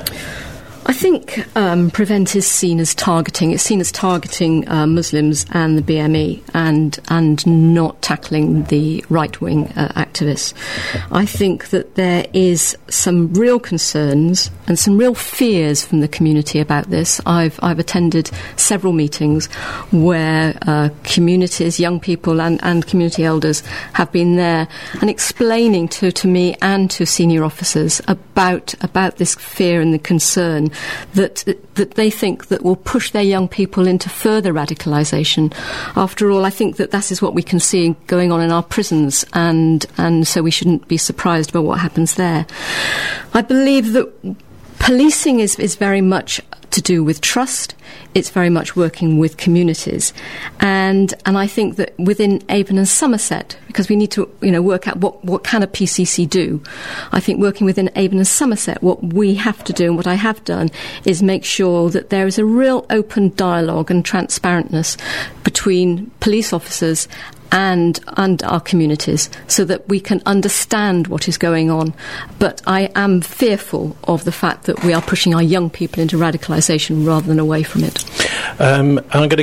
I think um, Prevent is seen as targeting. It's seen as targeting uh, Muslims and the B M E, and and not tackling the right-wing uh, activists. I think that there is some real concerns and some real fears from the community about this. I've I've attended several meetings where uh, communities, young people, and, and community elders have been there and explaining to, to me and to senior officers about about this fear and the concern that that they think that will push their young people into further radicalisation. After all, I think that that is what we can see going on in our prisons, and and so we shouldn't be surprised by what happens there. I believe that policing is, is very much to do with trust. It's very much working with communities, and and I think that within Avon and Somerset, because we need to you know work out what what can a P C C do. I think working within Avon and Somerset, what we have to do and what I have done is make sure that there is a real open dialogue and transparentness between police officers and and our communities, so that we can understand what is going on. But I am fearful of the fact that we are pushing our young people into radicalisation rather than away from it. Um, I'm going to go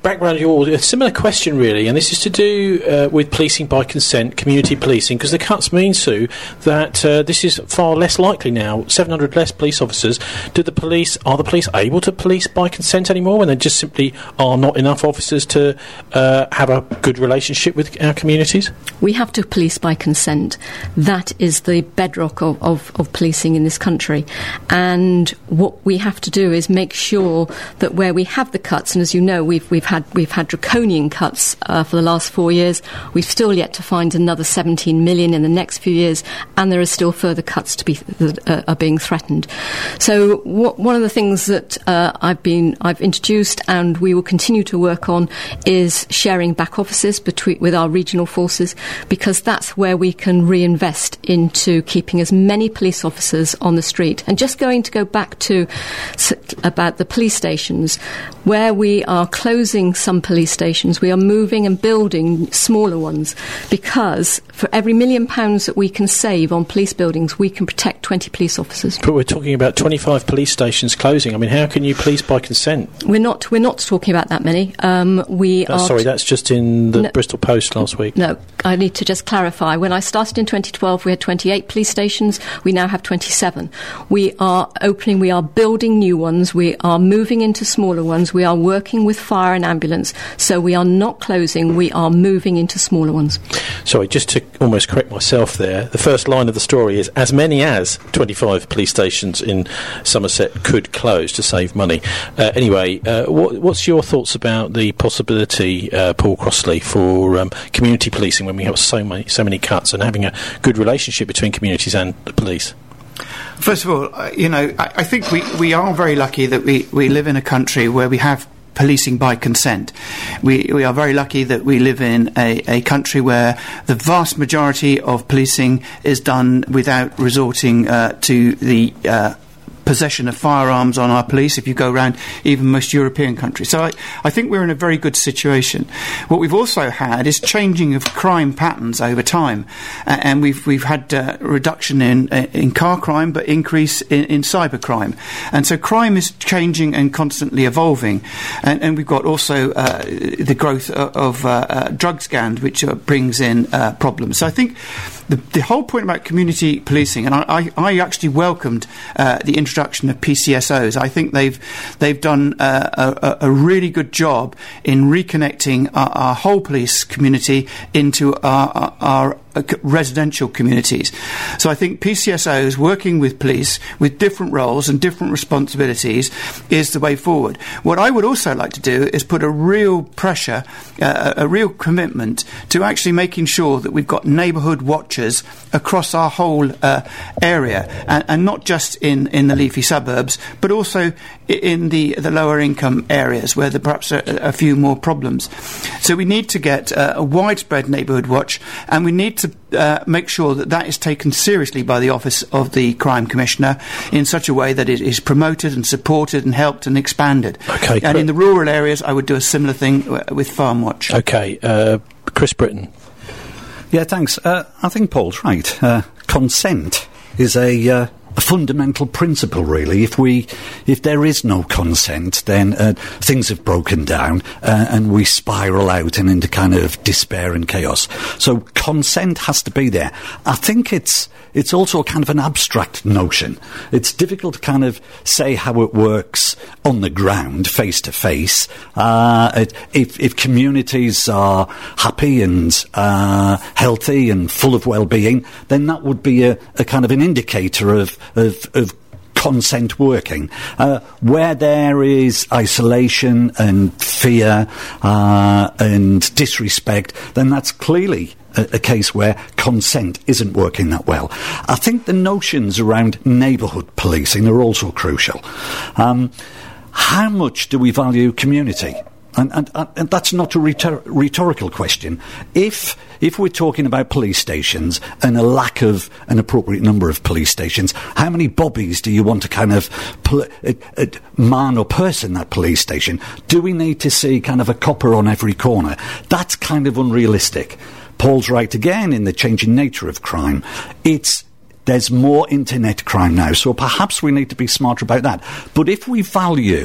background of your a similar question, really, and this is to do uh, with policing by consent, community policing, because the cuts mean, Sue, that uh, this is far less likely now. seven hundred less police officers. Do the police are the police able to police by consent anymore when there just simply are not enough officers to uh, have a good relationship with our communities? We have to police by consent. That is the bedrock of, of, of policing in this country. And what we have to do is make sure that where we have the cuts, and as you know, we've we've had we've had draconian cuts uh, for the last four years. We've still yet to find another seventeen million in the next few years, and there are still further cuts to be that uh, are being threatened. So what, one of the things that uh, I've been I've introduced, and we will continue to work on, is sharing back offices between with our regional forces, because that's where we can reinvest into keeping as many police officers on the street. And just going to go back to s- about the police stations, where we are closing some police stations, we are moving and building smaller ones, because for every million pounds that we can save on police buildings, we can protect twenty police officers. But we're talking about twenty-five police stations closing. I mean, how can you police by consent? We're not. We're not talking about that many. Um, we oh, are. Sorry, t- that's just in the no, Bristol Post last week. No, I need to just clarify. When I started in twenty twelve, we had twenty-eight police stations. We now have twenty-seven. We are opening. We are building new ones. We are moving into smaller ones. We are working with fire and ambulance. So we are not closing. We are moving into smaller ones. Sorry, just to almost correct myself there, the first line of the story is as many as twenty-five police stations in Somerset could close to save money. Uh, anyway, uh, what, what's your thoughts about the possibility, uh, Paul Crossley, for um, community policing when we have so many, so many cuts, and having a good relationship between communities and the police? First of all, uh, you know, I, I think we, we are very lucky that we, we live in a country where we have policing by consent. We we are very lucky that we live in a, a country where the vast majority of policing is done without resorting uh, to the uh, possession of firearms on our police, if you go around even most European countries. So I, I think we're in a very good situation. What we've also had is changing of crime patterns over time, uh, and we've we've had uh, reduction in uh, in car crime, but increase in, in cyber crime. And so crime is changing and constantly evolving. And, and we've got also uh, the growth of, of uh, uh, drug scams, which uh, brings in uh, problems. So I think the, the whole point about community policing, and I, I, I actually welcomed uh, the introduction of P C S Os. I think they've they've done uh, a, a really good job in reconnecting our, our whole police community into our, our, our residential communities. So I think P C S Os working with police with different roles and different responsibilities is the way forward. What I would also like to do is put a real pressure, uh, a real commitment to actually making sure that we've got neighbourhood watchers across our whole uh, area, and, and not just in, in the leafy suburbs, but also in the, the lower income areas where there perhaps are a few more problems. So we need to get uh, a widespread neighbourhood watch, and we need to uh, make sure that that is taken seriously by the Office of the Crime Commissioner in such a way that it is promoted and supported and helped and expanded. Okay, and in the rural areas, I would do a similar thing w- with Farm Watch. Okay, uh, Chris Britton. Yeah, thanks. Uh, I think Paul's right. Uh, consent is a... Uh A fundamental principle, really. If we, if there is no consent, then uh, things have broken down, uh, and we spiral out and into kind of despair and chaos. So consent has to be there. I think it's it's also kind of an abstract notion. It's difficult to kind of say how it works on the ground, face to face. Uh, it, if if communities are happy and uh, healthy and full of well-being, then that would be a, a kind of an indicator of Of, of consent working. Uh, where there is isolation and fear uh, and disrespect, then that's clearly a, a case where consent isn't working that well. I think the notions around neighbourhood policing are also crucial. Um, how much do we value community? And, and, and that's not a rhetor- rhetorical question. If if we're talking about police stations and a lack of an appropriate number of police stations, how many bobbies do you want to kind of pol- uh, uh, man or person that police station? Do we need to see kind of a copper on every corner? That's kind of unrealistic. Paul's right again in the changing nature of crime. It's There's more internet crime now, so perhaps we need to be smarter about that. But if we value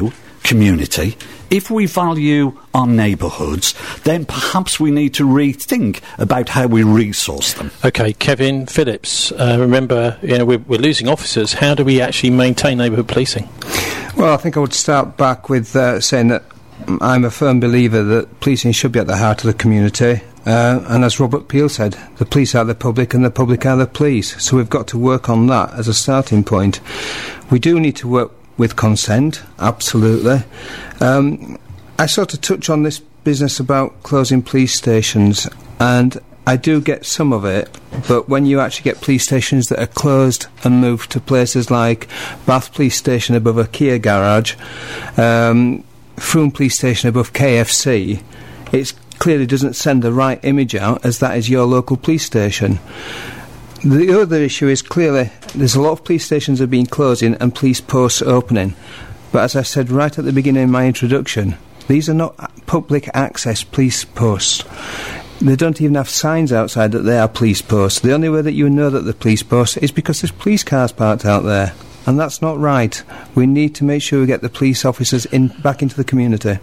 community, if we value our neighbourhoods, then perhaps we need to rethink about how we resource them. OK, Kevin Phillips, uh, remember, you know, we're, we're losing officers. How do we actually maintain neighbourhood policing? Well, I think I would start back with uh, saying that I'm a firm believer that policing should be at the heart of the community. Uh, and as Robert Peel said, the police are the public and the public are the police. So we've got to work on that as a starting point. We do need to work with consent, absolutely. Um, I sort of touch on this business about closing police stations, and I do get some of it, but when you actually get police stations that are closed and moved to places like Bath Police Station above a Kia garage, um, Frome Police Station above K F C, it clearly doesn't send the right image out as that is your local police station. The other issue is clearly there's a lot of police stations that are being closing and police posts opening. But as I said right at the beginning of my introduction, these are not public access police posts. They don't even have signs outside that they are police posts. The only way that you know that they're police posts is because there's police cars parked out there. And that's not right. We need to make sure we get the police officers in back into the community.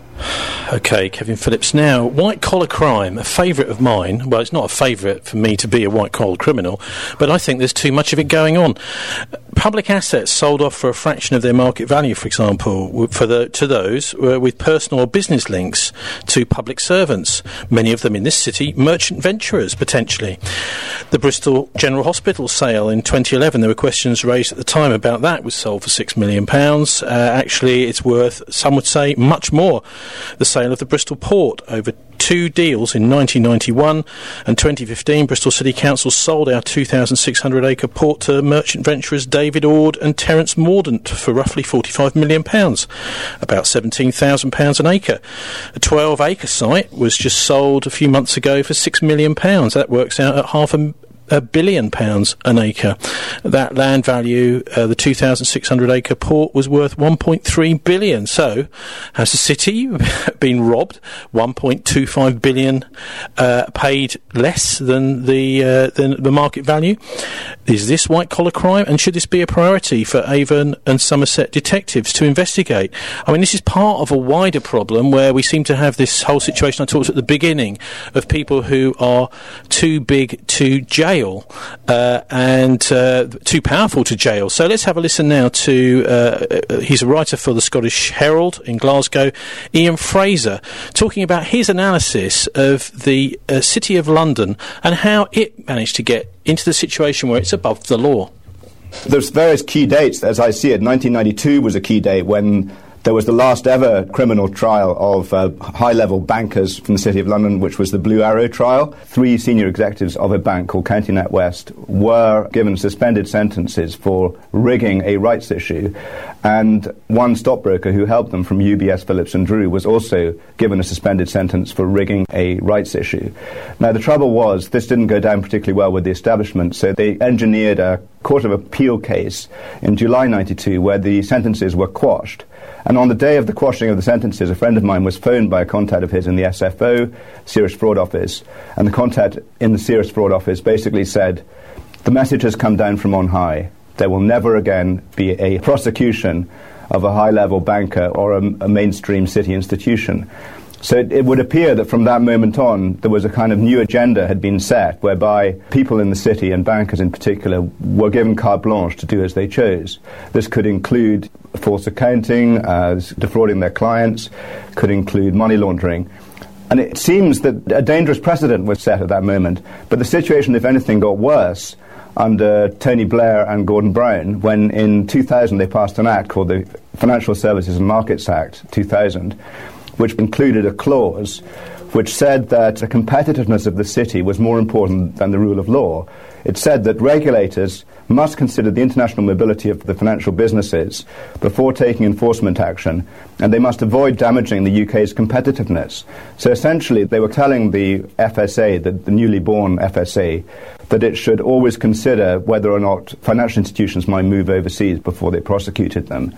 OK, Kevin Phillips. Now, white-collar crime, a favourite of mine. Well, it's not a favourite for me to be a white-collar criminal, but I think there's too much of it going on. Public assets sold off for a fraction of their market value, for example, for the, to those uh, with personal or business links to public servants, many of them in this city merchant venturers, potentially. The Bristol General Hospital sale in twenty eleven, there were questions raised at the time about that. It was sold for six million pounds. Uh, actually, it's worth, some would say, much more. The sale of the Bristol Port, over two deals in nineteen ninety-one and twenty fifteen, Bristol City Council sold our two thousand six hundred acre port to merchant venturers David Ord and Terence Mordaunt for roughly forty-five million pounds, about seventeen thousand pounds an acre. A twelve acre site was just sold a few months ago for six million pounds. That works out at half a a billion pounds an acre. That land value, uh, the two thousand six hundred acre port, was worth one point three billion. So, has the city been robbed? one point two five billion uh, paid less than the uh, than the market value. Is this white collar crime? And should this be a priority for Avon and Somerset detectives to investigate? I mean, this is part of a wider problem where we seem to have this whole situation I talked at the beginning of people who are too big to jail. Uh, and uh, too powerful to jail. So let's have a listen now to, uh, he's a writer for the Scottish Herald in Glasgow, Ian Fraser, talking about his analysis of the uh, City of London and how it managed to get into the situation where it's above the law. There's various key dates, as I see it. nineteen ninety-two was a key date when there was the last ever criminal trial of uh, high-level bankers from the City of London, which was the Blue Arrow trial. Three senior executives of a bank called County NatWest were given suspended sentences for rigging a rights issue, and one stockbroker who helped them from U B S Phillips and Drew was also given a suspended sentence for rigging a rights issue. Now, the trouble was, this didn't go down particularly well with the establishment, so they engineered a Court of Appeal case in July ninety-two where the sentences were quashed. And on the day of the quashing of the sentences, a friend of mine was phoned by a contact of his in the S F O, Serious Fraud Office, and the contact in the Serious Fraud Office basically said, the message has come down from on high. There will never again be a prosecution of a high-level banker or a, a mainstream city institution. So it, it would appear that from that moment on, there was a kind of new agenda had been set, whereby people in the city, and bankers in particular, were given carte blanche to do as they chose. This could include false accounting, uh, defrauding their clients, could include money laundering. And it seems that a dangerous precedent was set at that moment. But the situation, if anything, got worse under Tony Blair and Gordon Brown, when in two thousand they passed an act called the Financial Services and Markets Act two thousand, which included a clause which said that the competitiveness of the city was more important than the rule of law. It said that regulators must consider the international mobility of the financial businesses before taking enforcement action, and they must avoid damaging the U K's competitiveness. So essentially, they were telling the F S A, the, the newly born F S A, that it should always consider whether or not financial institutions might move overseas before they prosecuted them.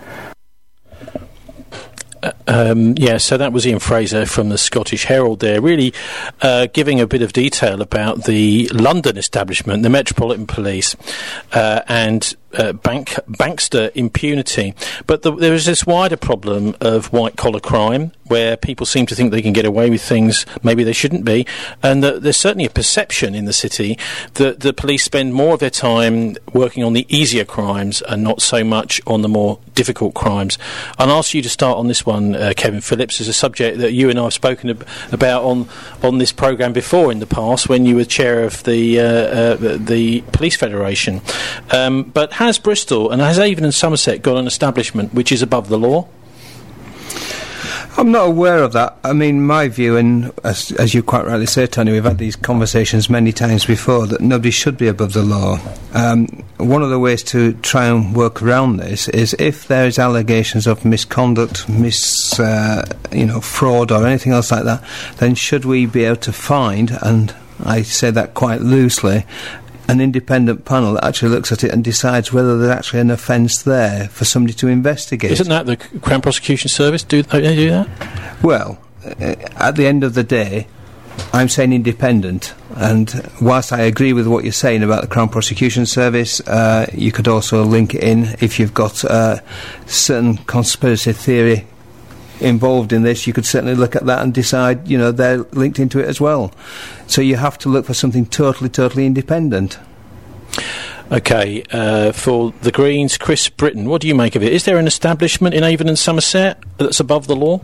Um, yeah, so that was Ian Fraser from the Scottish Herald there, really uh, giving a bit of detail about the London establishment, the Metropolitan Police, uh, and uh, bank bankster impunity. But the, there is this wider problem of white-collar crime, where people seem to think they can get away with things maybe they shouldn't be, and that there's certainly a perception in the city that the police spend more of their time working on the easier crimes and not so much on the more difficult crimes. I'll ask you to start on this one, uh, Kevin Phillips. Is a subject that you and I have spoken ab- about on on this programme before in the past when you were chair of the uh, uh, the Police Federation. Um, but has Bristol and has Avon and Somerset got an establishment which is above the law? I'm not aware of that. I mean, my view, and as, as you quite rightly say, Tony, we've had these conversations many times before, that nobody should be above the law. Um, one of the ways to try and work around this is if there is allegations of misconduct, mis, uh, you know, fraud or anything else like that, then should we be able to find, and I say that quite loosely, an independent panel that actually looks at it and decides whether there's actually an offence there for somebody to investigate. Isn't that the Crown Prosecution Service? Do they do that? Well, uh, at the end of the day, I'm saying independent, and whilst I agree with what you're saying about the Crown Prosecution Service, uh, you could also link it in if you've got uh, certain conspiracy theory involved in this. You could certainly look at that and decide, you know, they're linked into it as well. So you have to look for something totally, totally independent. OK, uh, for the Greens, Chris Britton, what do you make of it? Is there an establishment in Avon and Somerset that's above the law?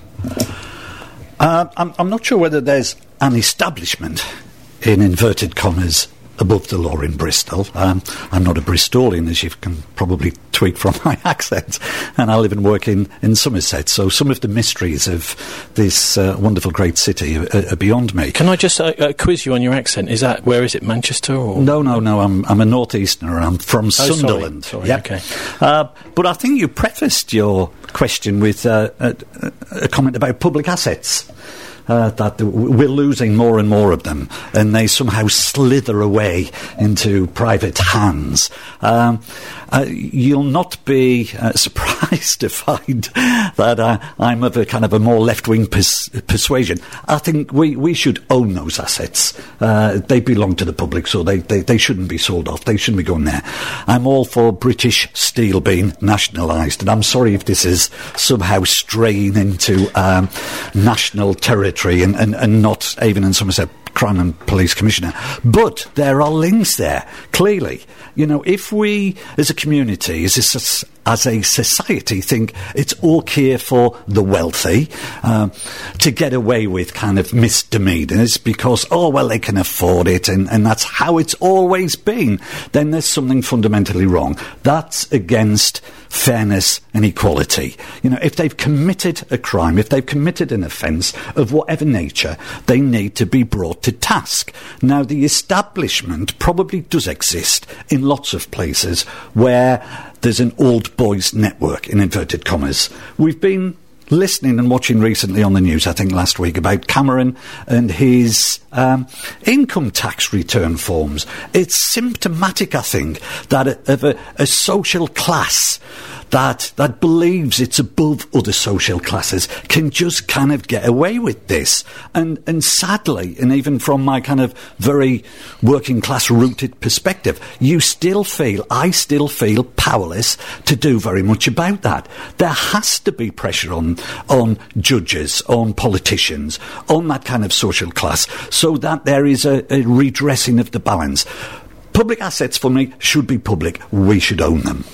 Uh, I'm, I'm not sure whether there's an establishment, in inverted commas, above the law in Bristol. Um, I'm not a Bristolian, as you can probably tweak from my accent, and I live and work in, in Somerset, so some of the mysteries of this uh, wonderful great city are, are beyond me. Can I just uh, uh, quiz you on your accent? Is that, where is it, Manchester? Or? No, no, no, I'm, I'm a northeasterner, I'm from oh, Sunderland. Sorry, sorry yep. okay. Uh, but I think you prefaced your question with uh, a, a comment about public assets. Uh, that we're losing more and more of them, and they somehow slither away into private hands. Um, uh, you'll not be uh, surprised to find that uh, I'm of a kind of a more left-wing pers- persuasion. I think we, we should own those assets. Uh, they belong to the public, so they, they, they shouldn't be sold off. They shouldn't be going there. I'm all for British steel being nationalised, and I'm sorry if this is somehow straying into um, national territory and, and, and not Avon and Somerset Crown and Police Commissioner. But there are links there, clearly. You know, if we, as a community, as a, as a society, think it's okay for the wealthy um, to get away with kind of misdemeanors because, oh, well, they can afford it and, and that's how it's always been, then there's something fundamentally wrong. That's against fairness and equality. You know, if they've committed a crime, if they've committed an offence of whatever nature, they need to be brought to task. Now, the establishment probably does exist in lots of places where there's an old boys network, in inverted commas. We've been listening and watching recently on the news, I think last week, about Cameron and his um, income tax return forms. It's symptomatic, I think, that a, of a, a social class that that believes it's above other social classes can just kind of get away with this. And and sadly, and even from my kind of very working class rooted perspective, you still feel, I still feel powerless to do very much about that. There has to be pressure on on judges, on politicians, on that kind of social class, so that there is a, a redressing of the balance. Public assets, for me, should be public. We should own them.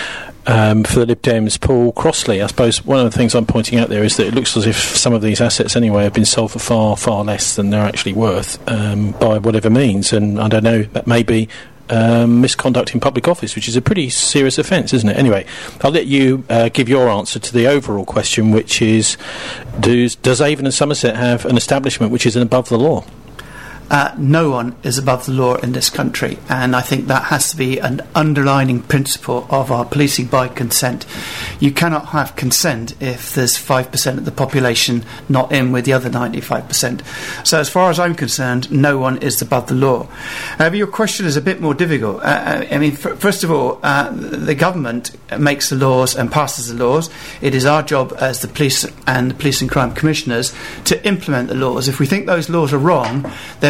Um, for the Lib Dems, Paul Crossley, I suppose one of the things I'm pointing out there is that it looks as if some of these assets anyway have been sold for far, far less than they're actually worth um, by whatever means, and I don't know, that may be um, misconduct in public office, which is a pretty serious offence, isn't it? Anyway, I'll let you uh, give your answer to the overall question, which is, does, does Avon and Somerset have an establishment which is above the law? Uh, no one is above the law in this country, and I think that has to be an underlining principle of our policing by consent. You cannot have consent if there's five percent of the population not in with the other ninety-five percent. So as far as I'm concerned, no one is above the law. However, your question is a bit more difficult. Uh, I mean, f- first of all, uh, the government makes the laws and passes the laws. It is our job as the police and the police and crime commissioners to implement the laws. If we think those laws are wrong, then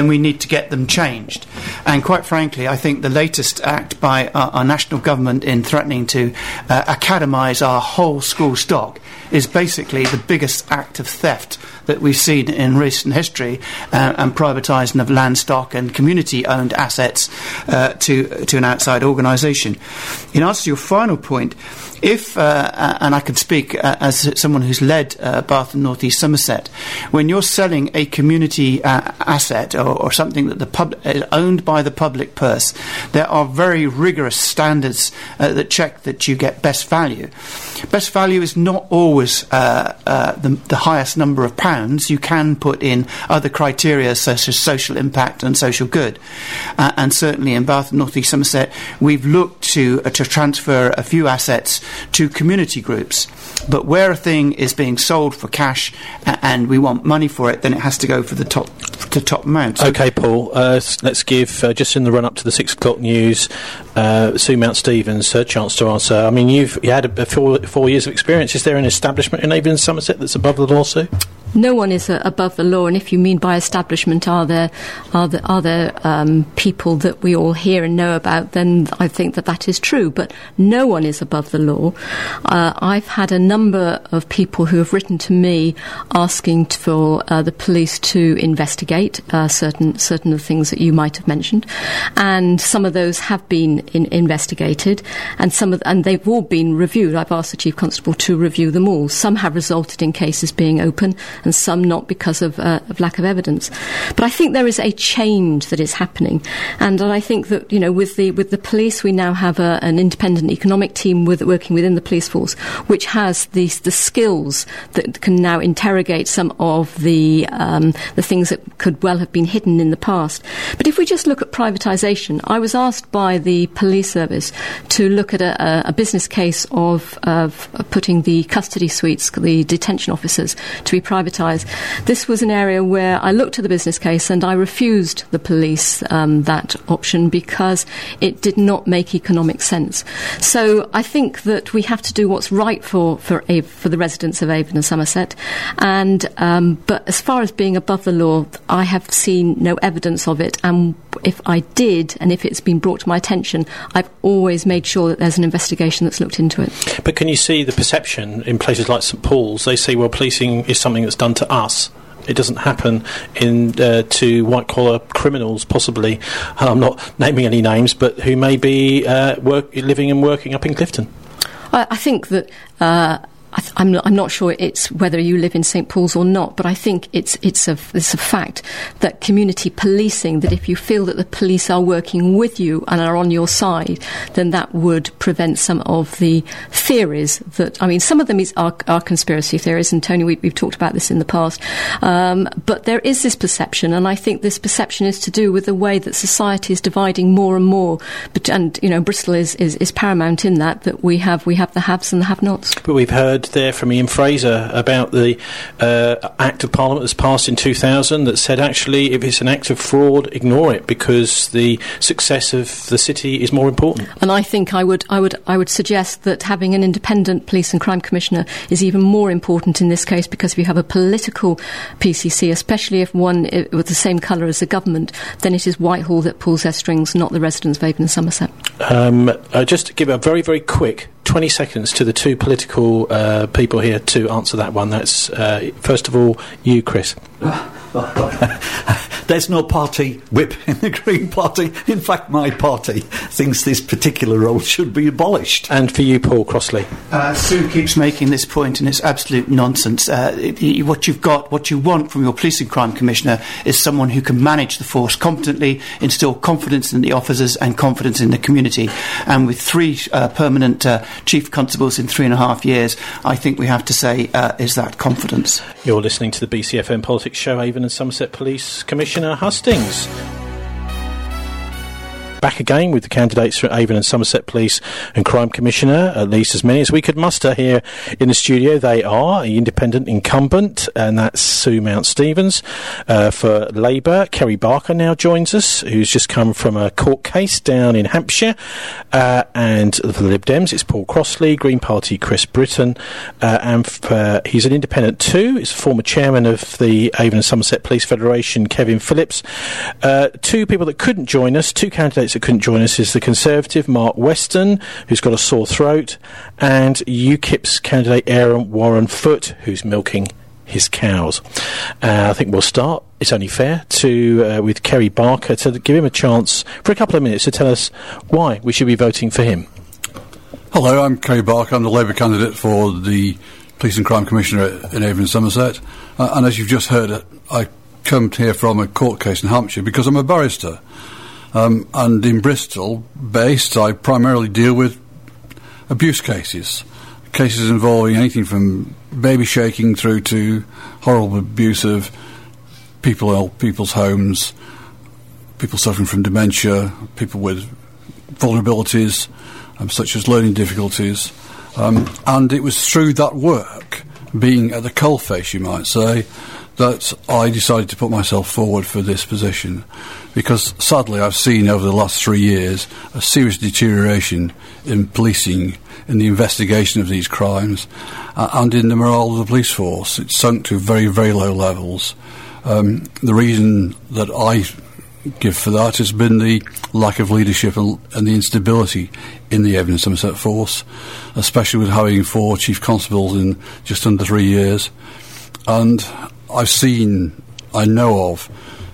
then we need to get them changed. And quite frankly, I think the latest act by our, our national government in threatening to uh, academise our whole school stock is basically the biggest act of theft that we've seen in recent history, uh, and privatising of land stock and community-owned assets uh, to to an outside organisation. In answer to your final point, if, uh, and I can speak uh, as someone who's led uh, Bath and North East Somerset, when you're selling a community uh, asset or, or something that the pub- is owned by the public purse, there are very rigorous standards uh, that check that you get best value. Best value is not always uh, uh, the, the highest number of pounds. You can put in other criteria such as social impact and social good. Uh, and certainly in Bath and North East Somerset, we've looked to, uh, to transfer a few assets to community groups. But where a thing is being sold for cash uh, and we want money for it, then it has to go for the top the top amount. So OK, Paul, uh, let's give, uh, just in the run-up to the six o'clock news, uh, Sue Mount-Stevens a chance to answer. I mean, you've you had a, a four, four years of experience. Is there an establishment in Avon and Somerset that's above the law, Sue? No one is uh, above the law, and if you mean by establishment, are there are there, are there um, people that we all hear and know about, then I think that that is true, but no one is above the law. Uh, I've had a number of people who have written to me asking t- for uh, the police to investigate uh, certain certain of the things that you might have mentioned, and some of those have been in- investigated, and some of th- and they've all been reviewed. I've asked the Chief Constable to review them all. Some have resulted in cases being open, and some not because of, uh, of lack of evidence. But I think there is a change that is happening, and I think that, you know, with the with the police, we now have a, an independent economic team with, working within the police force, which has the the skills that can now interrogate some of the um, the things that could well have been hidden in the past. But if we just look at privatisation, I was asked by the police service to look at a, a business case of, of putting the custody suites, the detention officers, to be privatised. This was an area where I looked at the business case and I refused the police um, that option because it did not make economic sense. So I think that we have to do what's right for for, Av- for the residents of Avon and Somerset. And um, but as far as being above the law, I have seen no evidence of it. And if I did, and if it's been brought to my attention, I've always made sure that there's an investigation that's looked into it. But can you see the perception in places like St Paul's? They say, well, policing is something that's done to us. It doesn't happen in uh, to white-collar criminals, possibly. And I'm not naming any names, but who may be uh, work, living and working up in Clifton. I, I think that... Uh, I th- I'm, not, I'm not sure it's whether you live in St Paul's or not, but I think it's it's a it's a fact that community policing, that if you feel that the police are working with you and are on your side, then that would prevent some of the theories that, I mean, some of them is, are, are conspiracy theories, and Tony, we, we've talked about this in the past, um, but there is this perception, and I think this perception is to do with the way that society is dividing more and more, but, and, you know, Bristol is, is, is paramount in that, that we have we have the haves and the have-nots. But we've heard there from Ian Fraser about the uh, Act of Parliament that's passed in two thousand that said, actually, if it's an act of fraud, ignore it, because the success of the city is more important. And I think I would I would I would suggest that having an independent police and crime commissioner is even more important in this case, because if you have a political P C C, especially if one I- with the same colour as the government, then it is Whitehall that pulls their strings, not the residents of Avon and Somerset. Um, uh, just to give a very, very quick twenty seconds to the two political uh, people here to answer that one. That's, uh, first of all, you, Chris. There's no party whip in the Green Party. In fact, my party thinks this particular role should be abolished. And for you, Paul Crossley. Uh, Sue keeps making this point, and it's absolute nonsense. Uh, it, it, what you've got, what you want from your police and crime commissioner is someone who can manage the force competently, instill confidence in the officers and confidence in the community. And with three uh, permanent uh, chief constables in three and a half years, I think we have to say, uh, is that confidence? You're listening to the B C F M Politics Show. Avon and Somerset Police Commissioner Hustings. back again with the candidates for Avon and Somerset Police and Crime Commissioner, at least as many as we could muster here in the studio. They are the independent incumbent, and that's Sue Mount-Stevens uh, for Labour. Kerry Barker now joins us, who's just come from a court case down in Hampshire, uh, and for the Lib Dems it's Paul Crossley, Green Party Chris Britton, uh, and for, he's an independent too. He's a former chairman of the Avon and Somerset Police Federation, Kevin Phillips. Uh, two people that couldn't join us, two candidates that couldn't join us, is the Conservative Mark Weston, who's got a sore throat, and UKIP's candidate Aaron Warren Foote, who's milking his cows. Uh, I think we'll start, it's only fair, to uh, with Kerry Barker, to give him a chance for a couple of minutes to tell us why we should be voting for him. Hello, I'm Kerry Barker. I'm the Labour candidate for the Police and Crime Commissioner in Avon and Somerset. Uh, and as you've just heard, I come here from a court case in Hampshire because I'm a barrister. Um, and in Bristol, based, I primarily deal with abuse cases. Cases involving anything from baby shaking through to horrible abuse of people in people's homes, people suffering from dementia, people with vulnerabilities, um, such as learning difficulties. Um, and it was through that work, being at the coalface, you might say, that I decided to put myself forward for this position. Because sadly I've seen over the last three years a serious deterioration in policing, in the investigation of these crimes, uh, and in the morale of the police force. It's sunk to very, very low levels. Um, the reason that I give for that has been the lack of leadership and, and the instability in the Avon and Somerset force, especially with having four chief constables in just under three years. And I've seen, I know of,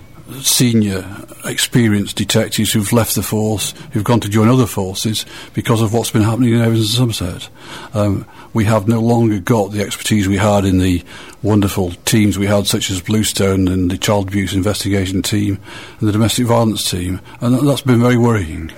senior experienced detectives who've left the force, who've gone to join other forces because of what's been happening in Avon and Somerset. Um, we have no longer got the expertise we had in the wonderful teams we had, such as Bluestone and the Child Abuse Investigation Team and the Domestic Violence Team, and that's been very worrying.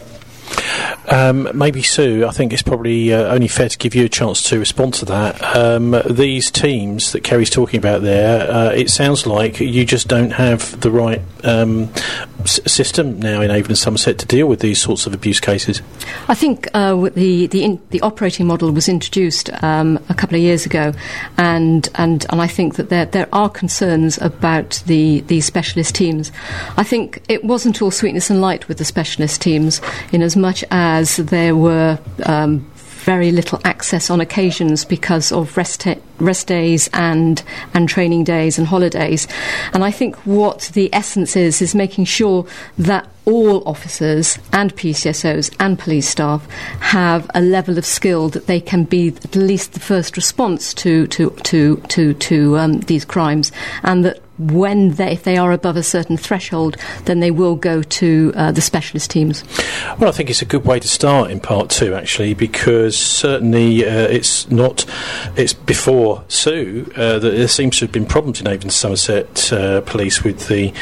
Um, maybe, Sue, I think it's probably uh, only fair to give you a chance to respond to that. Um, these teams that Kerry's talking about there, uh, it sounds like you just don't have the right um, s- system now in Avon and Somerset to deal with these sorts of abuse cases. I think uh, the the, in, the operating model was introduced um, a couple of years ago, and and, and I think that there there are concerns about the these specialist teams. I think it wasn't all sweetness and light with the specialist teams, in as much as as there were um, very little access on occasions because of rest, ta- rest days and and training days and holidays. And I think what the essence is, is making sure that all officers and P C S Os and police staff have a level of skill that they can be at least the first response to to to to, to um, these crimes, and that when they, if they are above a certain threshold, then they will go to uh, the specialist teams. Well, I think it's a good way to start in part two, actually, because certainly uh, it's not, it's before Sue uh, that there seems to have been problems in Avon and Somerset uh, Police with the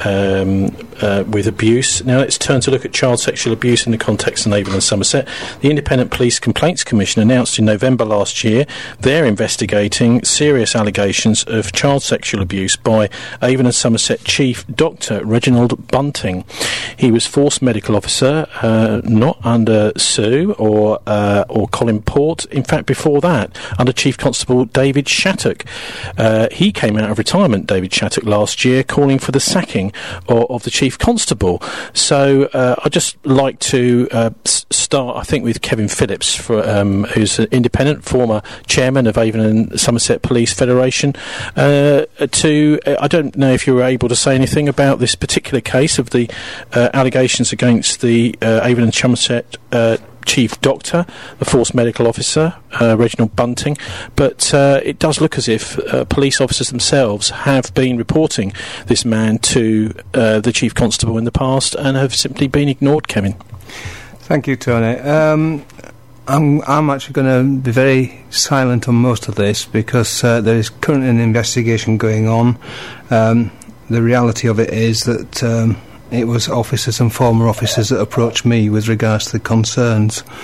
um, uh, with abuse. Now let's turn to look at child sexual abuse in the context of Avon and Somerset. The Independent Police Complaints Commission announced in November last year they're investigating serious allegations of child sexual abuse by Avon and Somerset Chief Doctor Reginald Bunting. He was Force Medical Officer, uh, not under Sue or uh, or Colin Port. In fact, before that, under Chief Constable David Shattuck. Uh, he came out of retirement, David Shattuck, last year, calling for the sacking of, of the Chief Constable. So uh, I'd just like to uh, s- start, I think, with Kevin Phillips, for, um, who's an independent, former chairman of Avon and Somerset Police Federation, uh, to... Uh, I don't know if you were able to say anything about this particular case of the uh, allegations against the uh, Avon and Somerset uh, Chief Doctor, the Force Medical Officer, uh, Reginald Bunting, but uh, it does look as if uh, police officers themselves have been reporting this man to uh, the Chief Constable in the past and have simply been ignored, Kevin. Thank you, Tony. Um, I'm, I'm actually going to be very silent on most of this because uh, there is currently an investigation going on. Um, the reality of it is that um, it was officers and former officers that approached me with regards to the concerns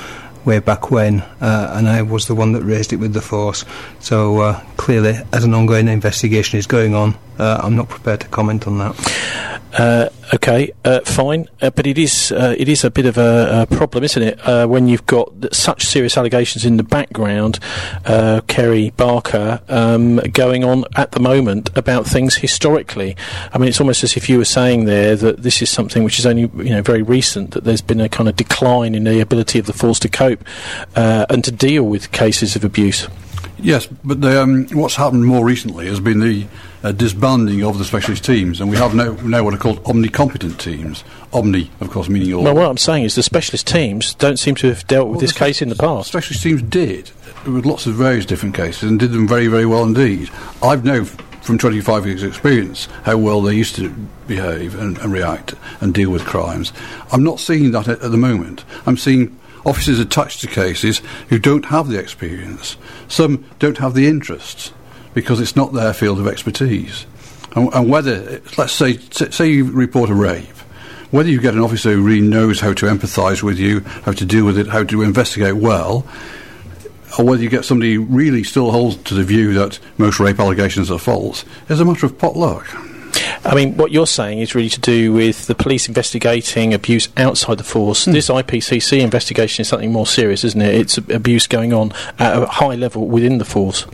way back when, uh, and I was the one that raised it with the force. So uh, clearly, as an ongoing investigation is going on, uh, I'm not prepared to comment on that. Uh, okay, uh, fine, uh, but it is uh, it is a bit of a, a problem, isn't it? Uh, when you've got th- such serious allegations in the background, uh, Kerry Barker, um, going on at the moment about things historically. I mean, it's almost as if you were saying there that this is something which is only, you know, very recent. That there's been a kind of decline in the ability of the force to cope uh, and to deal with cases of abuse. Yes, but the, um, what's happened more recently has been the uh, disbanding of the specialist teams, and we have now, now what are called omnicompetent teams. Omni, of course, meaning all. Well, what I'm saying is the specialist teams don't seem to have dealt with well, this case in the past. Specialist teams did, with lots of various different cases, and did them very, very well indeed. I've known from twenty-five years' experience how well they used to behave and, and react and deal with crimes. I'm not seeing that at, at the moment. I'm seeing officers attached to cases who don't have the experience. Some don't have the interests because it's not their field of expertise. And, and whether, let's say, say you report a rape, whether you get an officer who really knows how to empathise with you, how to deal with it, how to investigate well, or whether you get somebody who really still holds to the view that most rape allegations are false, is a matter of pot luck. I mean, what you're saying is really to do with the police investigating abuse outside the force. Mm. This I P C C investigation is something more serious, isn't it? It's abuse going on at a high level within the force.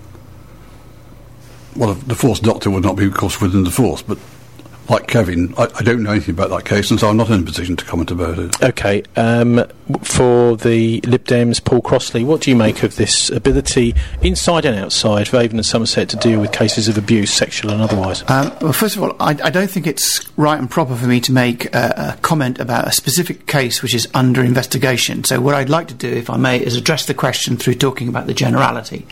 Well, the force doctor would not be, of course, within the force, but like Kevin, I, I don't know anything about that case, and so I'm not in a position to comment about it. OK. Um, for the Lib Dems, Paul Crossley, what do you make of this ability, inside and outside, for Avon and Somerset to deal with cases of abuse, sexual and otherwise? Um, well, first of all, I, I don't think it's right and proper for me to make a, a comment about a specific case which is under investigation. So what I'd like to do, if I may, is address the question through talking about the generality.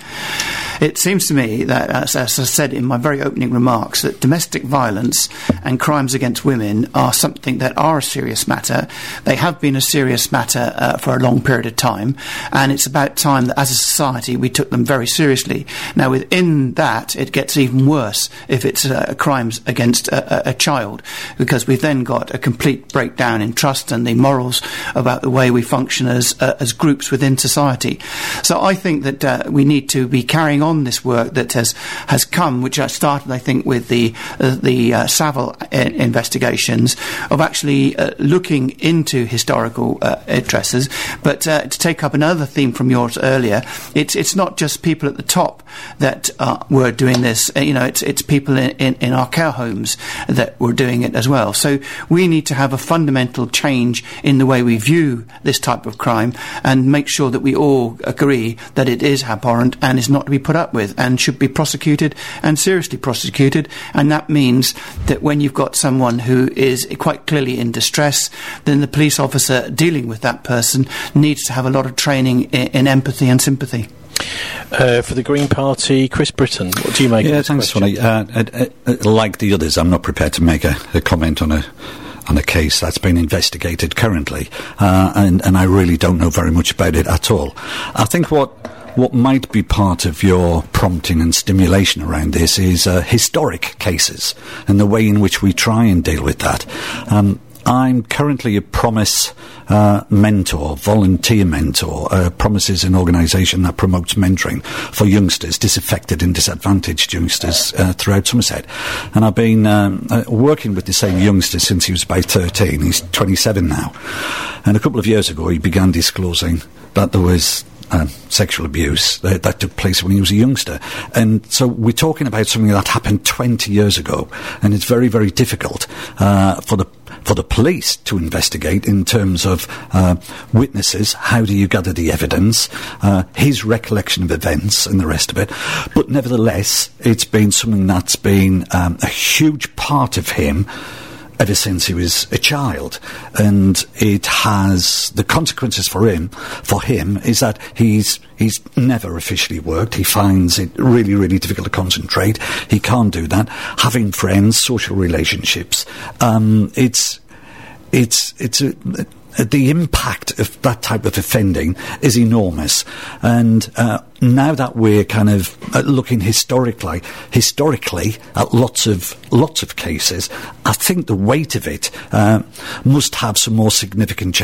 It seems to me that, as, as I said in my very opening remarks, that domestic violence and crimes against women are something that are a serious matter. They have been a serious matter uh, for a long period of time, and it's about time that as a society we took them very seriously. Now, within that, it gets even worse if it's uh, crimes against a, a child, because we've then got a complete breakdown in trust and the morals about the way we function as uh, as groups within society. So I think that uh, we need to be carrying on this work that has has come, which I started, I think, with the uh, the uh, Savile investigations, of actually uh, looking into historical uh, addresses. But uh, to take up another theme from yours earlier, it's it's not just people at the top that uh, were doing this. Uh, you know, it's it's people in, in, in our care homes that were doing it as well. So we need to have a fundamental change in the way we view this type of crime, and make sure that we all agree that it is abhorrent and is not to be put up with, and should be prosecuted, and seriously prosecuted. And that means that when you've got someone who is quite clearly in distress, then the police officer dealing with that person needs to have a lot of training in, in empathy and sympathy. Uh, for the Green Party, Chris Britton, what do you make yeah, of this thanks, Tony. Uh, uh, uh, like the others, I'm not prepared to make a, a comment on a on a case that's been investigated currently, uh, and, and I really don't know very much about it at all. I think what What might be part of your prompting and stimulation around this is uh, historic cases and the way in which we try and deal with that. Um, I'm currently a Promise uh, mentor, volunteer mentor. Uh, Promise is an organisation that promotes mentoring for youngsters, disaffected and disadvantaged youngsters uh, throughout Somerset. And I've been um, uh, working with the same youngster since he was about thirteen. He's twenty-seven now. And a couple of years ago he began disclosing that there was Uh, sexual abuse that, that took place when he was a youngster. And so we're talking about something that happened twenty years ago, and it's very, very difficult uh, for the for the police to investigate in terms of uh, witnesses. How do you gather the evidence, uh, his recollection of events and the rest of it. But nevertheless, it's been something that's been um, a huge part of him ever since he was a child, and it has the consequences for him. For him, is that he's he's never officially worked. He finds it really, really difficult to concentrate. He can't do that. Having friends, social relationships. Um, it's it's it's a. The impact of that type of offending is enormous, and uh, now that we're kind of uh, looking historically, historically at lots of lots of cases, I think the weight of it uh, must have some more significant change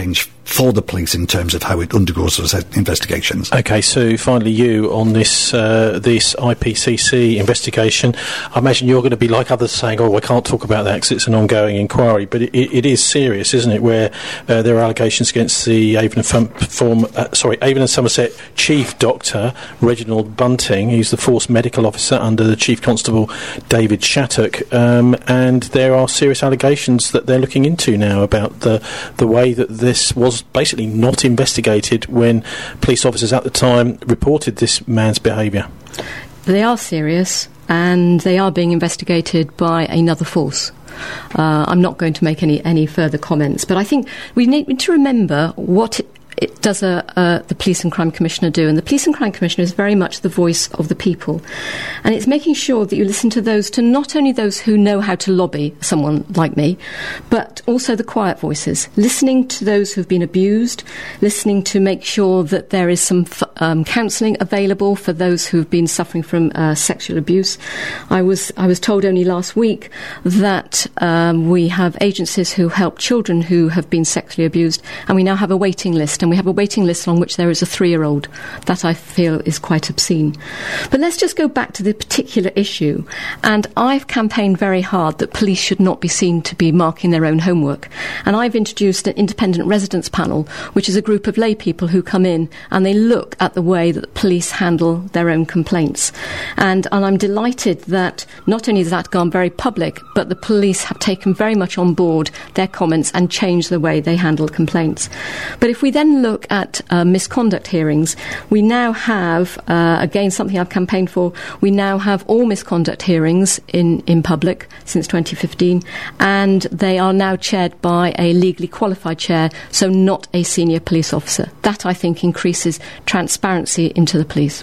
for the police in terms of how it undergoes those investigations. Okay, so finally you on this uh, this I P C C investigation. I imagine you're going to be like others saying, oh, I can't talk about that because it's an ongoing inquiry, but it, it is serious, isn't it, where uh, there are allegations against the Avon and, Fum- form, uh, sorry, Avon and Somerset Chief Doctor Reginald Bunting. He's the Force Medical Officer under the Chief Constable David Shattuck, um, and there are serious allegations that they're looking into now about the, the way that this was basically not investigated when police officers at the time reported this man's behaviour. They are serious, and they are being investigated by another force. Uh, I'm not going to make any, any further comments, but I think we need to remember what it, it does a, uh, the Police and Crime Commissioner do, and the Police and Crime Commissioner is very much the voice of the people, and it's making sure that you listen to those, to not only those who know how to lobby someone like me, but also the quiet voices, listening to those who've been abused, listening to make sure that there is some f- um, counselling available for those who've been suffering from uh, sexual abuse. I was I was told only last week that um, we have agencies who help children who have been sexually abused, and we now have a waiting list, and we have a waiting list on which there is a three-year-old. That I feel is quite obscene. But let's just go back to the particular issue, and I've campaigned very hard that police should not be seen to be marking their own homework, and I've introduced an independent residents panel, which is a group of lay people who come in and they look at the way that the police handle their own complaints, and, and I'm delighted that not only has that gone very public, but the police have taken very much on board their comments and changed the way they handle complaints. But if we then look at uh, misconduct hearings, we now have, uh, again something I've campaigned for, we now have all misconduct hearings in, in public since twenty fifteen, and they are now chaired by a legally qualified chair, so not a senior police officer. That, I think, increases transparency into the police.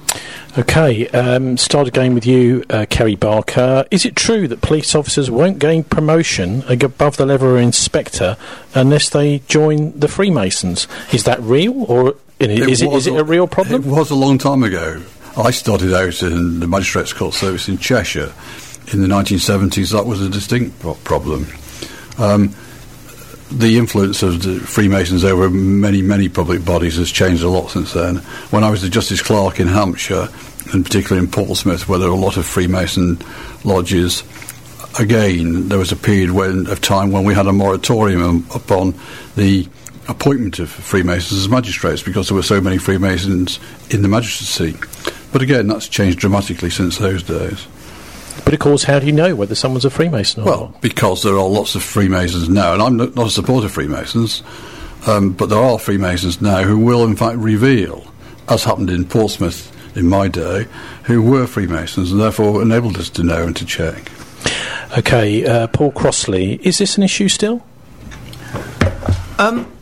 Okay, um, start again with you, uh, Kerry Barker. Is it true that police officers won't gain promotion above the level of inspector unless they join the Freemasons? Is that real, or is it, it, is it a real problem? It was a long time ago. I started out in the Magistrates' Court Service in Cheshire in the nineteen seventies. That was a distinct pro- problem. Um, the influence of the Freemasons over many, many public bodies has changed a lot since then. When I was the Justice Clerk in Hampshire, and particularly in Portsmouth, where there were a lot of Freemason lodges, again, there was a period when, of time when we had a moratorium upon the appointment of Freemasons as magistrates because there were so many Freemasons in the magistracy. But again, that's changed dramatically since those days. But of course, how do you know whether someone's a Freemason or well, not? Well, because there are lots of Freemasons now, and I'm not, not a supporter of Freemasons, um, but there are Freemasons now who will in fact reveal, as happened in Portsmouth in my day, who were Freemasons and therefore enabled us to know and to check. Okay, uh, Paul Crossley, is this an issue still? Um...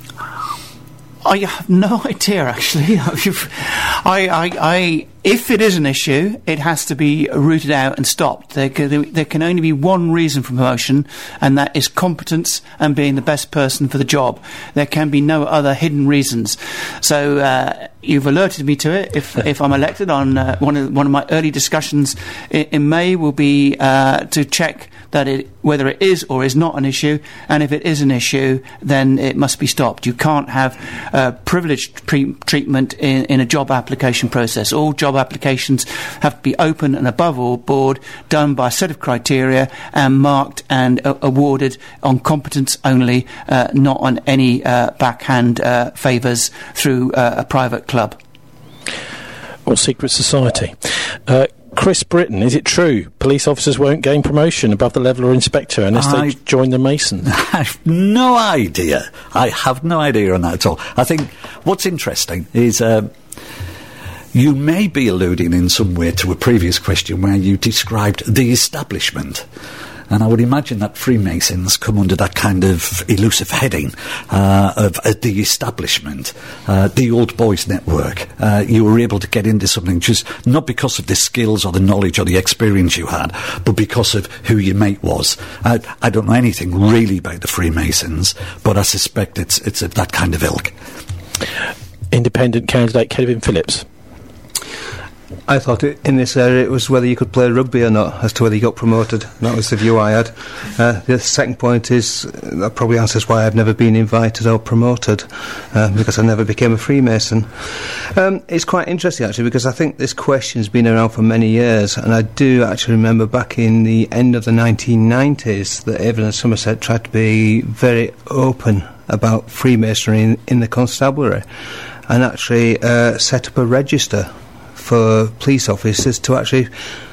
I have no idea, actually. I, I, I, if it is an issue, it has to be rooted out and stopped. There, there can only be one reason for promotion, and that is competence and being the best person for the job. There can be no other hidden reasons. So uh, you've alerted me to it. If if I'm elected, on uh, one of one of my early discussions in, in May will be uh, to check that it, whether it is or is not an issue, and if it is an issue, then it must be stopped. You can't have uh, privileged pre- treatment in, in a job application process. All job applications have to be open and above all board, done by a set of criteria and marked and uh, awarded on competence only, uh, not on any uh, backhand uh, favours through uh, a private club. Or secret society. Uh, Chris Britton, is it true police officers won't gain promotion above the level of inspector unless I they join the Masons? I have no idea. I have no idea on that at all. I think what's interesting is uh, you may be alluding in some way to a previous question where you described the establishment. And I would imagine that Freemasons come under that kind of elusive heading uh, of uh, the establishment, uh, the old boys network. Uh, you were able to get into something just not because of the skills or the knowledge or the experience you had, but because of who your mate was. Uh, I don't know anything really about the Freemasons, but I suspect it's it's of that kind of ilk. Independent candidate Kevin Phillips. I thought it, in this area it was whether you could play rugby or not, as to whether you got promoted. That was the view I had. Uh, the second point is, uh, that probably answers why I've never been invited or promoted, uh, because I never became a Freemason. Um, it's quite interesting, actually, because I think this question's been around for many years, and I do actually remember back in the end of the nineteen nineties that Avon and Somerset tried to be very open about Freemasonry in, in the constabulary, and actually uh, set up a register for police officers to actually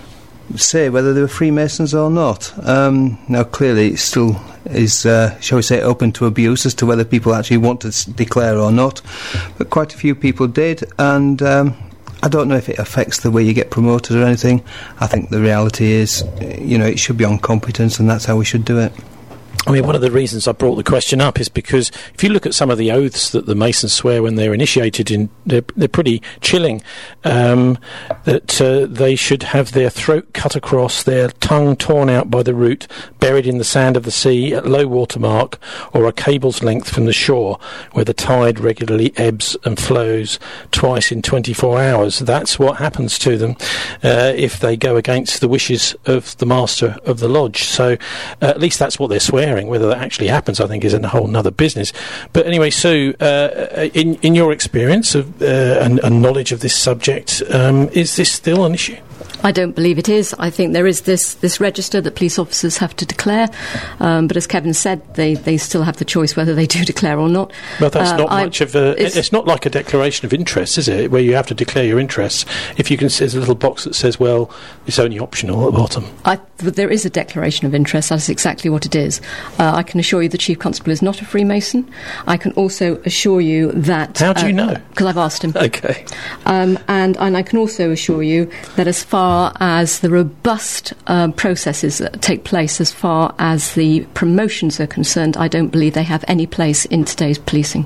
say whether they were Freemasons or not. Um, now, clearly, it still is, uh, shall we say, open to abuse as to whether people actually want to s- declare or not. But quite a few people did, and um, I don't know if it affects the way you get promoted or anything. I think the reality is, you know, it should be on competence, and that's how we should do it. I mean, one of the reasons I brought the question up is because if you look at some of the oaths that the Masons swear when they're initiated, in, they're, they're pretty chilling. Um, that uh, they should have their throat cut across, their tongue torn out by the root, buried in the sand of the sea at low water mark, or a cable's length from the shore, where the tide regularly ebbs and flows twice in twenty-four hours. That's what happens to them uh, if they go against the wishes of the master of the lodge. So uh, at least that's what they're swearing. Whether that actually happens, I think, is a whole other business. But anyway, Sue, uh, in, in your experience of, uh, and, and knowledge of this subject, um, is this still an issue? I don't believe it is. I think there is this, this register that police officers have to declare, um, but as Kevin said, they, they still have the choice whether they do declare or not. Well, that's uh, not I, much of a... It's, it's not like a declaration of interest, is it, where you have to declare your interests? If you can... There's a little box that says, well, it's only optional at the bottom. I, there is a declaration of interest. That's exactly what it is. Uh, I can assure you the Chief Constable is not a Freemason. I can also assure you that... How do you uh, know? Because I've asked him. Okay. Um, and, and I can also assure you that as far as the robust uh, processes that take place as far as the promotions are concerned, I don't believe they have any place in today's policing.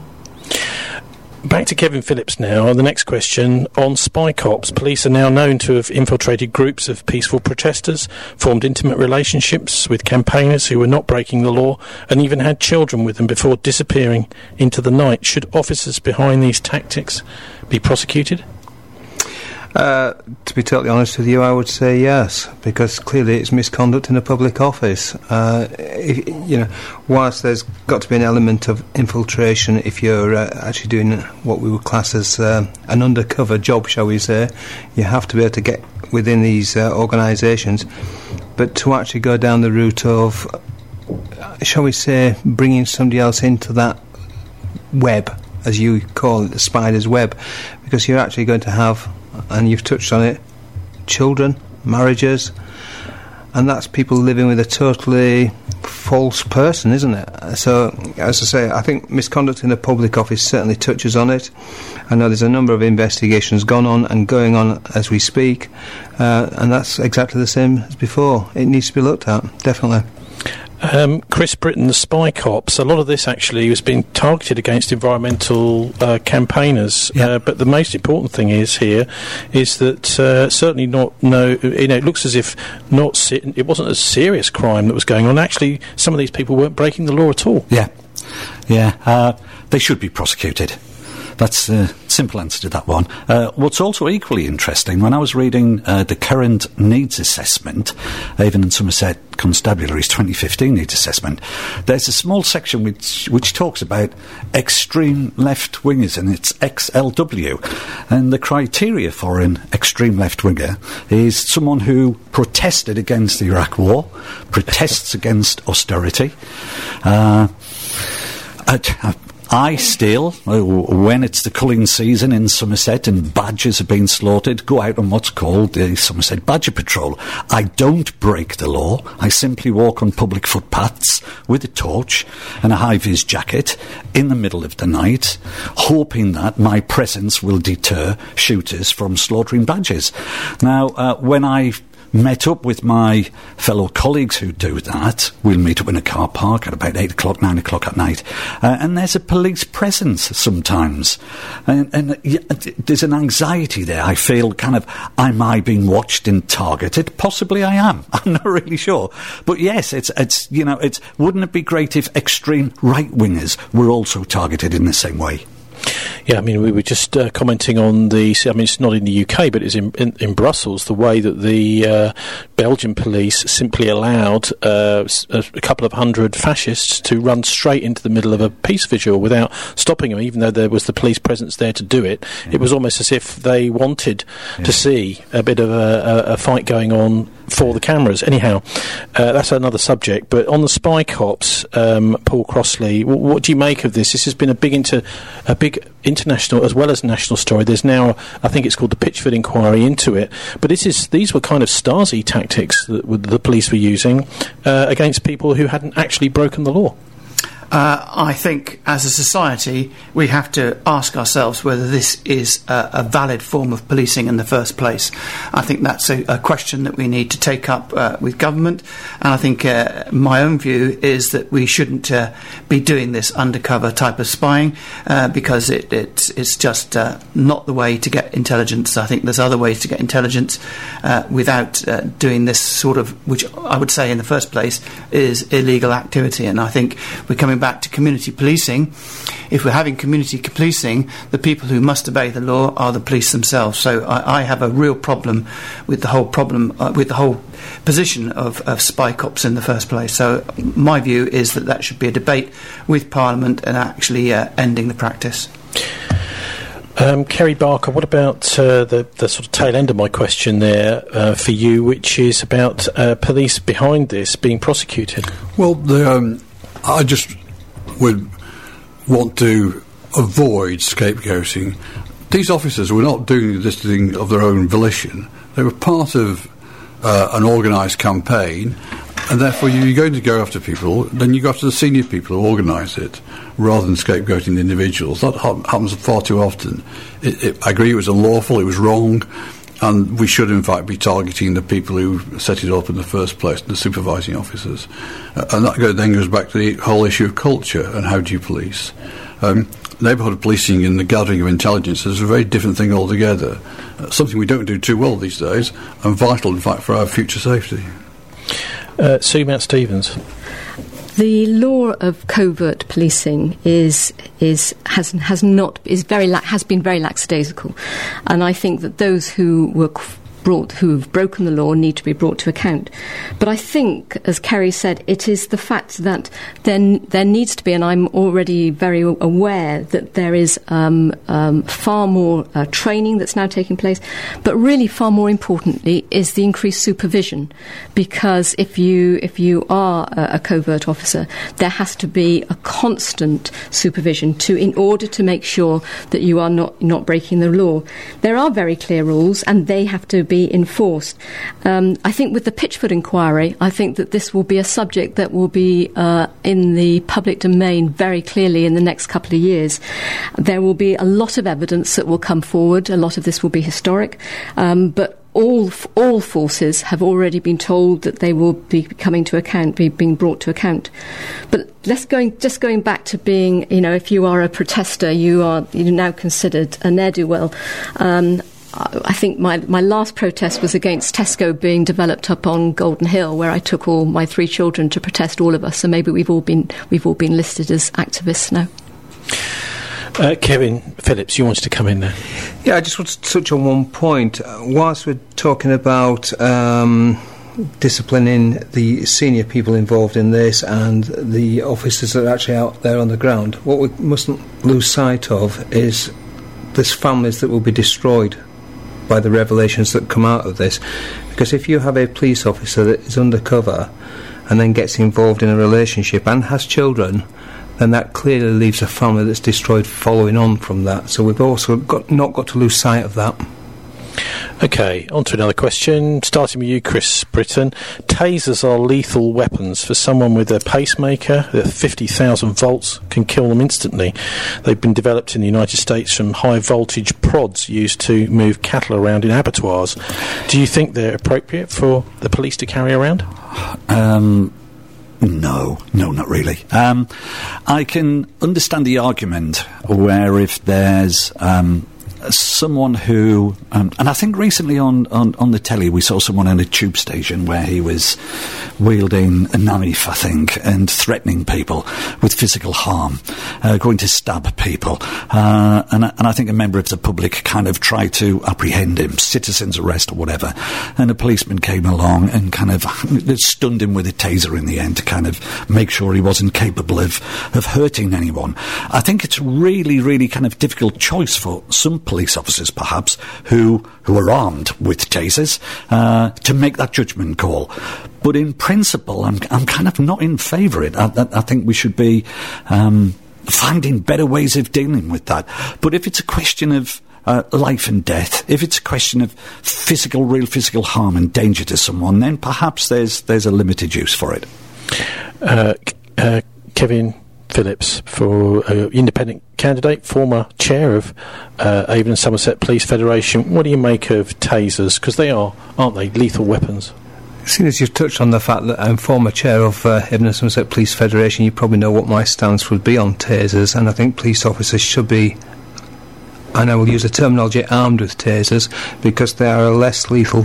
Back to Kevin Phillips now. The next question on spy cops. Police are now known to have infiltrated groups of peaceful protesters, formed intimate relationships with campaigners who were not breaking the law, and even had children with them before disappearing into the night. Should officers behind these tactics be prosecuted? Uh, to be totally honest with you, I would say yes, because clearly it's misconduct in a public office. Uh, if, you know, whilst there's got to be an element of infiltration if you're uh, actually doing what we would class as uh, an undercover job, shall we say, you have to be able to get within these uh, organisations. But to actually go down the route of, uh, shall we say, bringing somebody else into that web, as you call it, the spider's web, because you're actually going to have, and you've touched on it, children, marriages, and that's people living with a totally false person, isn't it? So, as I say, I think misconduct in a public office certainly touches on it. I know there's a number of investigations gone on and going on as we speak, uh, and that's exactly the same as before. It needs to be looked at, definitely. Um, Chris Britton, the spy cops, a lot of this actually has been targeted against environmental uh, campaigners. Yeah. Uh, but the most important thing is here is that uh, certainly not, no, you know, it looks as if not se- it wasn't a serious crime that was going on. Actually, some of these people weren't breaking the law at all. Yeah, yeah, uh, they should be prosecuted. That's the simple answer to that one. Uh, what's also equally interesting, when I was reading uh, the current needs assessment, Avon and Somerset Constabulary's twenty fifteen needs assessment, there's a small section which which talks about extreme left-wingers, and it's X L W. And the criteria for an extreme left-winger is someone who protested against the Iraq War, protests against austerity, uh, at, uh, I still, when it's the culling season in Somerset and badgers are being slaughtered, go out on what's called the Somerset Badger Patrol. I don't break the law. I simply walk on public footpaths with a torch and a high-vis jacket in the middle of the night, hoping that my presence will deter shooters from slaughtering badgers. Now, uh, when I met up with my fellow colleagues who do that, we'll meet up in a car park at about eight o'clock, nine o'clock at night, uh, and there's a police presence sometimes, and, and yeah, there's an anxiety there. I feel kind of, am I being watched and targeted? Possibly I am. I'm not really sure, but yes, it's it's you know, it's wouldn't it be great if extreme right wingers were also targeted in the same way? Yeah, I mean, we were just uh, commenting on the, I mean, it's not in the U K, but it's in, in, in Brussels, the way that the uh, Belgian police simply allowed uh, a, a couple of hundred fascists to run straight into the middle of a peace vigil without stopping them, even though there was the police presence there to do it. Yeah. It was almost as if they wanted yeah. to see a bit of a, a, a fight going on for the cameras. Anyhow, uh, that's another subject. But on the spy cops, um, Paul Crossley, w- what do you make of this? This has been a big inter- a big international as well as national story. There's now, I think it's called the Pitchford inquiry into it. But this is these were kind of Stasi tactics that the police were using uh, against people who hadn't actually broken the law. Uh, I think, as a society, we have to ask ourselves whether this is a, a valid form of policing in the first place. I think that's a, a question that we need to take up uh, with government, and I think uh, my own view is that we shouldn't uh, be doing this undercover type of spying uh, because it, it's, it's just uh, not the way to get intelligence. I think there's other ways to get intelligence uh, without uh, doing this sort of, which I would say in the first place is illegal activity, and I think we're coming back to community policing. If we're having community policing, the people who must obey the law are the police themselves. So I, I have a real problem with the whole problem, uh, with the whole position of, of spy cops in the first place. So my view is that that should be a debate with Parliament and actually uh, ending the practice. Um, Kerry Barker, what about uh, the, the sort of tail end of my question there uh, for you, which is about uh, police behind this being prosecuted? Well, the, um, I just would want to avoid scapegoating. These officers were not doing this thing of their own volition. They were part of uh, an organised campaign, and therefore you're going to go after people, then you go after the senior people who organise it, rather than scapegoating the individuals. That ha- happens far too often. It, it, I agree it was unlawful, it was wrong, and we should in fact be targeting the people who set it up in the first place, the supervising officers. Uh, and that go, then goes back to the whole issue of culture and how do you police. Um, neighbourhood policing and the gathering of intelligence is a very different thing altogether, uh, something we don't do too well these days, and vital in fact for our future safety. Uh, Sue Mount-Stevens. The law of covert policing is is has has not is very la- has been very lackadaisical, and I think that those who were brought who have broken the law need to be brought to account. But I think, as Kerry said, it is the fact that then there needs to be, and I'm already very aware that there is um, um, far more uh, training that's now taking place, but really far more importantly is the increased supervision, because if you if you are a, a covert officer, there has to be a constant supervision to in order to make sure that you are not not breaking the law. There are very clear rules, and they have to be enforced. Um, I think with the Pitchford inquiry, I think that this will be a subject that will be uh, in the public domain very clearly in the next couple of years. There will be a lot of evidence that will come forward. A lot of this will be historic, um, but all all forces have already been told that they will be coming to account, be being brought to account. But let's going just going back to being, you know, if you are a protester, you are you're now considered a ne'er-do-well. Um, I think my, my last protest was against Tesco being developed up on Golden Hill, where I took all my three children to protest, all of us. So maybe we've all been we've all been listed as activists now. Uh, Kevin Phillips, you wanted to come in there. Yeah, I just want to touch on one point. Uh, whilst we're talking about um, disciplining the senior people involved in this and the officers that are actually out there on the ground, what we mustn't lose sight of is there's families that will be destroyed by the revelations that come out of this. Because if you have a police officer that is undercover and then gets involved in a relationship and has children, then that clearly leaves a family that's destroyed following on from that. So we've also got not got to lose sight of that. OK, on to another question, starting with you, Chris Britton. Tasers are lethal weapons. For someone with a pacemaker, the fifty thousand volts can kill them instantly. They've been developed in the United States from high-voltage prods used to move cattle around in abattoirs. Do you think they're appropriate for the police to carry around? Um... No, no, not really. Um, I can understand the argument where if there's um, someone who, um, and I think recently on, on, on the telly we saw someone in a tube station where he was wielding a knife, I think, and threatening people with physical harm, uh, going to stab people. Uh, and, and I think a member of the public kind of tried to apprehend him, citizen's arrest or whatever. And a policeman came along and kind of stunned him with a taser in the end to kind of make sure he wasn't capable of, of hurting anyone. I think it's really, really kind of difficult choice for some police officers, perhaps, who who are armed with tasers, uh, to make that judgment call. But in principle, I'm I'm kind of not in favour of it. I, I, I think we should be um, finding better ways of dealing with that. But if it's a question of Uh, life and death, if it's a question of physical, real physical harm and danger to someone, then perhaps there's there's a limited use for it. Uh, uh, Kevin Phillips, for uh, independent candidate, former chair of uh, Avon and Somerset Police Federation. What do you make of tasers? Because they are, aren't they, lethal weapons? Seeing as you've touched on the fact that I'm former chair of uh, Avon and Somerset Police Federation, you probably know what my stance would be on tasers, and I think police officers should be, and I will use the terminology, armed with tasers, because they are a less lethal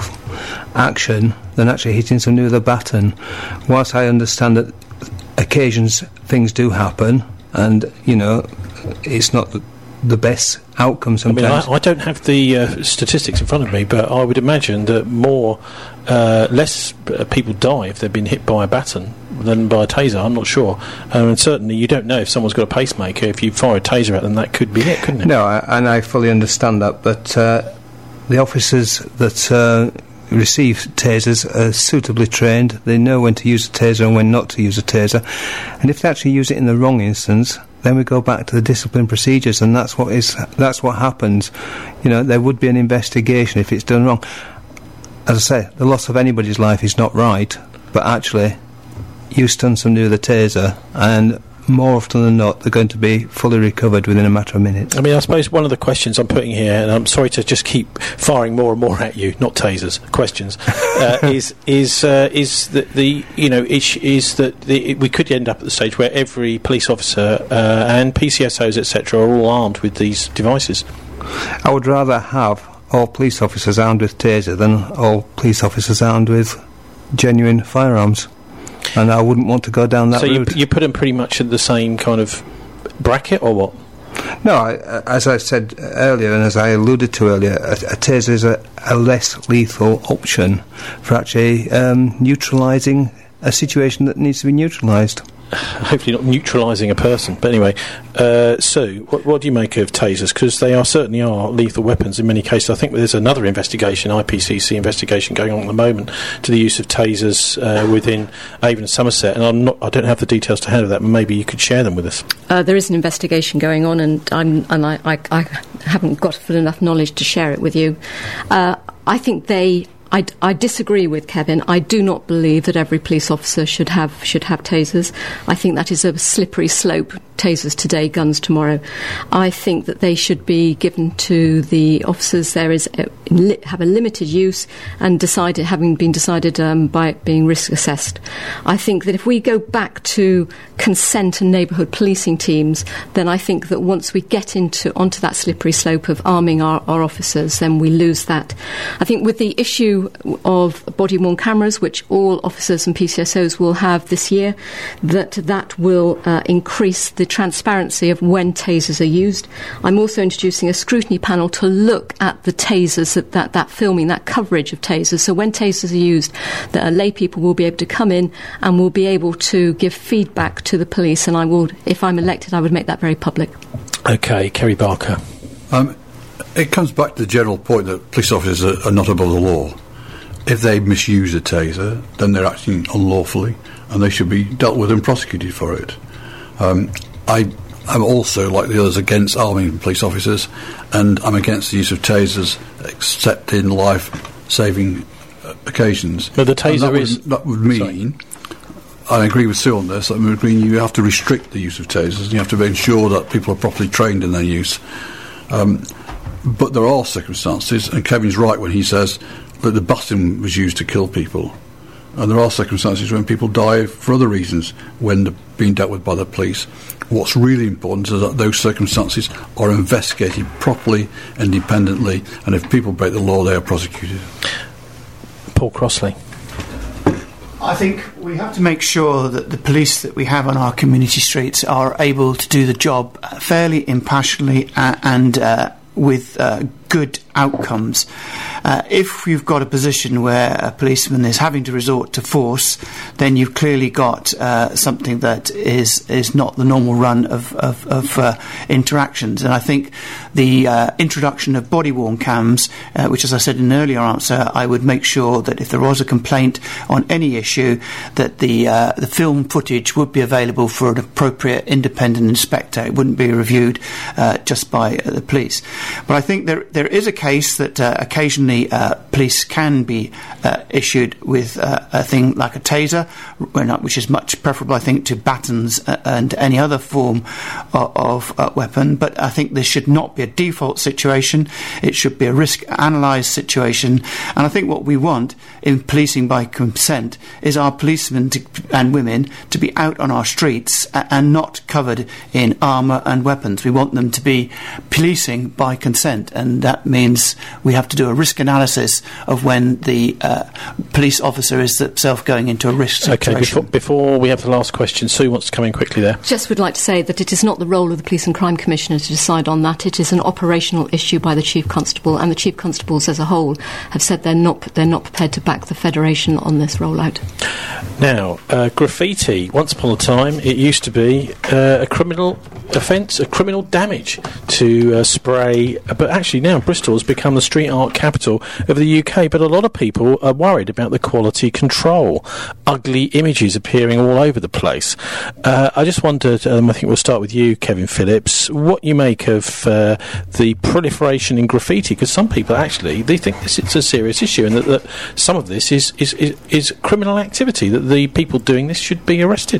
action than actually hitting somebody with a baton. Whilst I understand that occasions things do happen, and, you know, it's not the, the best outcome sometimes. I mean, I, I don't have the uh, statistics in front of me, but I would imagine that more, uh, less uh, people die if they've been hit by a baton than by a taser. I'm not sure. Um, and certainly you don't know if someone's got a pacemaker. If you fire a taser at them, that could be it, couldn't it? No, I, and I fully understand that, but uh, the officers that uh, receive tasers are suitably trained. They know when to use a taser and when not to use a taser. And if they actually use it in the wrong instance, then we go back to the discipline procedures, and that's what is that's what happens. You know, there would be an investigation if it's done wrong. As I say, the loss of anybody's life is not right, but actually you stun somebody with a taser, and more often than not, they're going to be fully recovered within a matter of minutes. I mean, I suppose one of the questions I'm putting here, and I'm sorry to just keep firing more and more at you, not tasers, questions, uh, is is uh, is that the you know is, is that the, it, we could end up at the stage where every police officer uh, and P C S Os et cetera are all armed with these devices. I would rather have all police officers armed with taser than all police officers armed with genuine firearms. And I wouldn't want to go down that so route. So you, you put them pretty much in the same kind of bracket, or what? No, I, as I said earlier, and as I alluded to earlier, a, a taser is a, a less lethal option for actually um, neutralising a situation that needs to be neutralised. Hopefully not neutralising a person. But anyway, uh, Sue, what, what do you make of tasers? Because they are certainly are lethal weapons in many cases. I think there's another investigation, I P C C investigation, going on at the moment to the use of tasers uh, within Avon and Somerset. And I'm not, I don't have the details to hand of that. Maybe you could share them with us. Uh, there is an investigation going on, and I'm and I, I, I haven't got full enough knowledge to share it with you. Uh, I think they. I, I disagree with Kevin. I do not believe that every police officer should have should have tasers. I think that is a slippery slope. Tasers today, guns tomorrow. I think that they should be given to the officers. There is a, li- have a limited use and decided, having been decided um, by it being risk assessed. I think that if we go back to consent and neighbourhood policing teams, then I think that once we get into onto that slippery slope of arming our, our officers, then we lose that. I think with the issue of body-worn cameras, which all officers and P C S Os will have this year, that that will uh, increase the transparency of when tasers are used. I'm also introducing a scrutiny panel to look at the tasers, that, that, that filming, that coverage of tasers. So when tasers are used, that uh, lay people will be able to come in and will be able to give feedback to the police, and I will, if I'm elected, I would make that very public. OK, Kerry Barker. Um, it comes back to the general point that police officers are, are not above the law. If they misuse a taser, then they're acting unlawfully, and they should be dealt with and prosecuted for it. Um, I am also, like the others, against arming police officers, and I'm against the use of tasers except in life-saving uh, occasions. But the taser that is... Would, that would mean... Sorry. I agree with Sue on this. That would mean you have to restrict the use of tasers, and you have to ensure that people are properly trained in their use. Um, but there are circumstances, and Kevin's right when he says that the baton was used to kill people. and there are circumstances when people die for other reasons when they're being dealt with by the police. What's really important is that those circumstances are investigated properly, independently, and if people break the law, they are prosecuted. Paul Crossley. I think we have to make sure that the police that we have on our community streets are able to do the job fairly, impartially, uh, and uh, with uh, good outcomes. Uh, if you've got a position where a policeman is having to resort to force, then you've clearly got uh, something that is is not the normal run of, of, of uh, interactions. And I think the uh, introduction of body-worn cams, uh, which, as I said in an earlier answer, I would make sure that if there was a complaint on any issue, that the uh, the film footage would be available for an appropriate independent inspector. It wouldn't be reviewed uh, just by uh, the police. But I think there there is a case that uh, occasionally uh, police can be uh, issued with uh, a thing like a taser, which is much preferable, I think, to batons and any other form of, of uh, weapon. But I think this should not be a default situation. It should be a risk-analysed situation. And I think what we want in policing by consent is our policemen to, and women to be out on our streets a- and not covered in armour and weapons. We want them to be policing by consent, and that means we have to do a risk analysis of when the uh, police officer is himself going into a risk situation. Okay, before, before we have the last question, Sue wants to come in quickly there. Just would like to say that it is not the role of the Police and Crime Commissioner to decide on that. It is an operational issue by the Chief Constable, and the Chief Constables as a whole have said they're not they're not prepared to back the Federation on this rollout. Now, uh, graffiti, once upon a time, it used to be uh, a criminal offence, a criminal damage to uh, spray, but actually now Bristol has become the street art capital of the U K, but a lot of people are worried about the quality control. Ugly images appearing all over the place. Uh, I just wondered, um, I think we'll start with you, Kevin Phillips, what you make of uh, the proliferation in graffiti, because some people actually, they think this is a serious issue and that, that some of this is, is, is, is criminal activity, that the people doing this should be arrested.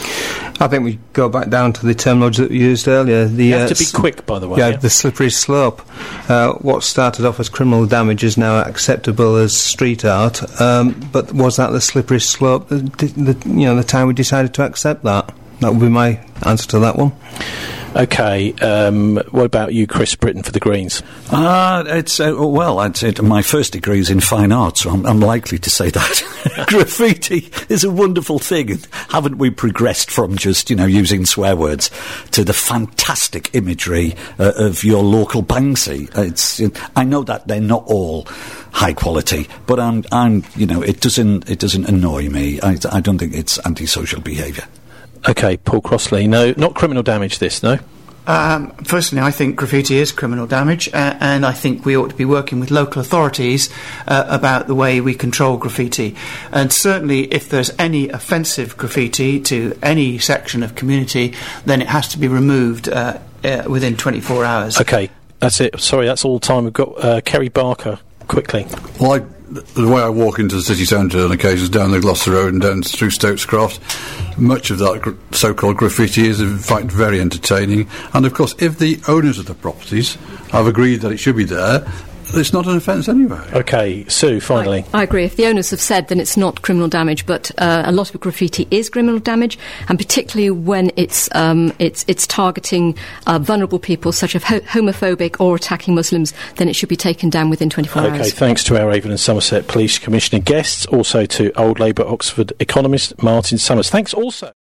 I think we go back down to the terminology that we used earlier. The, you have uh, to be quick, by the way. Yeah, yeah. the slippery slope. Uh, what started off as criminal damage is now acceptable as street art. Um, but was that the slippery slope? The, the, you know, the time we decided to accept that. That would be my answer to that one. Okay, um, what about you, Chris Britton, for the Greens? Uh, it's, uh, well, I'd say my first degree is in fine art, so I'm, I'm likely to say that. Graffiti is a wonderful thing. And haven't we progressed from just, you know, using swear words to the fantastic imagery uh, of your local Banksy? It's, uh, I know that they're not all high quality, but I'm, I'm, you know, it doesn't, it doesn't annoy me. I, I don't think it's antisocial behaviour. Okay, Paul Crossley. No, not criminal damage, this, no? Um, firstly, I think graffiti is criminal damage, uh, and I think we ought to be working with local authorities uh, about the way we control graffiti. And certainly, if there's any offensive graffiti to any section of community, then it has to be removed uh, uh, within twenty-four hours. Okay, that's it. Sorry, that's all the time we've got. Uh, Kerry Barker, quickly. Well, I, the way I walk into the city centre on occasions, down the Gloucester Road and down through Stokescroft, much of that gr- so-called graffiti is in fact very entertaining. And of course, if the owners of the properties have agreed that it should be there, it's not an offence anyway. Okay, Sue, finally. I, I agree. If the owners have said, then it's not criminal damage, but uh, a lot of graffiti is criminal damage, and particularly when it's um, it's it's targeting uh, vulnerable people, such as ho- homophobic or attacking Muslims, then it should be taken down within twenty-four okay, hours. Okay, thanks to our Avon and Somerset Police Commissioner guests, also to Old Labour Oxford economist Martin Summers. Thanks also...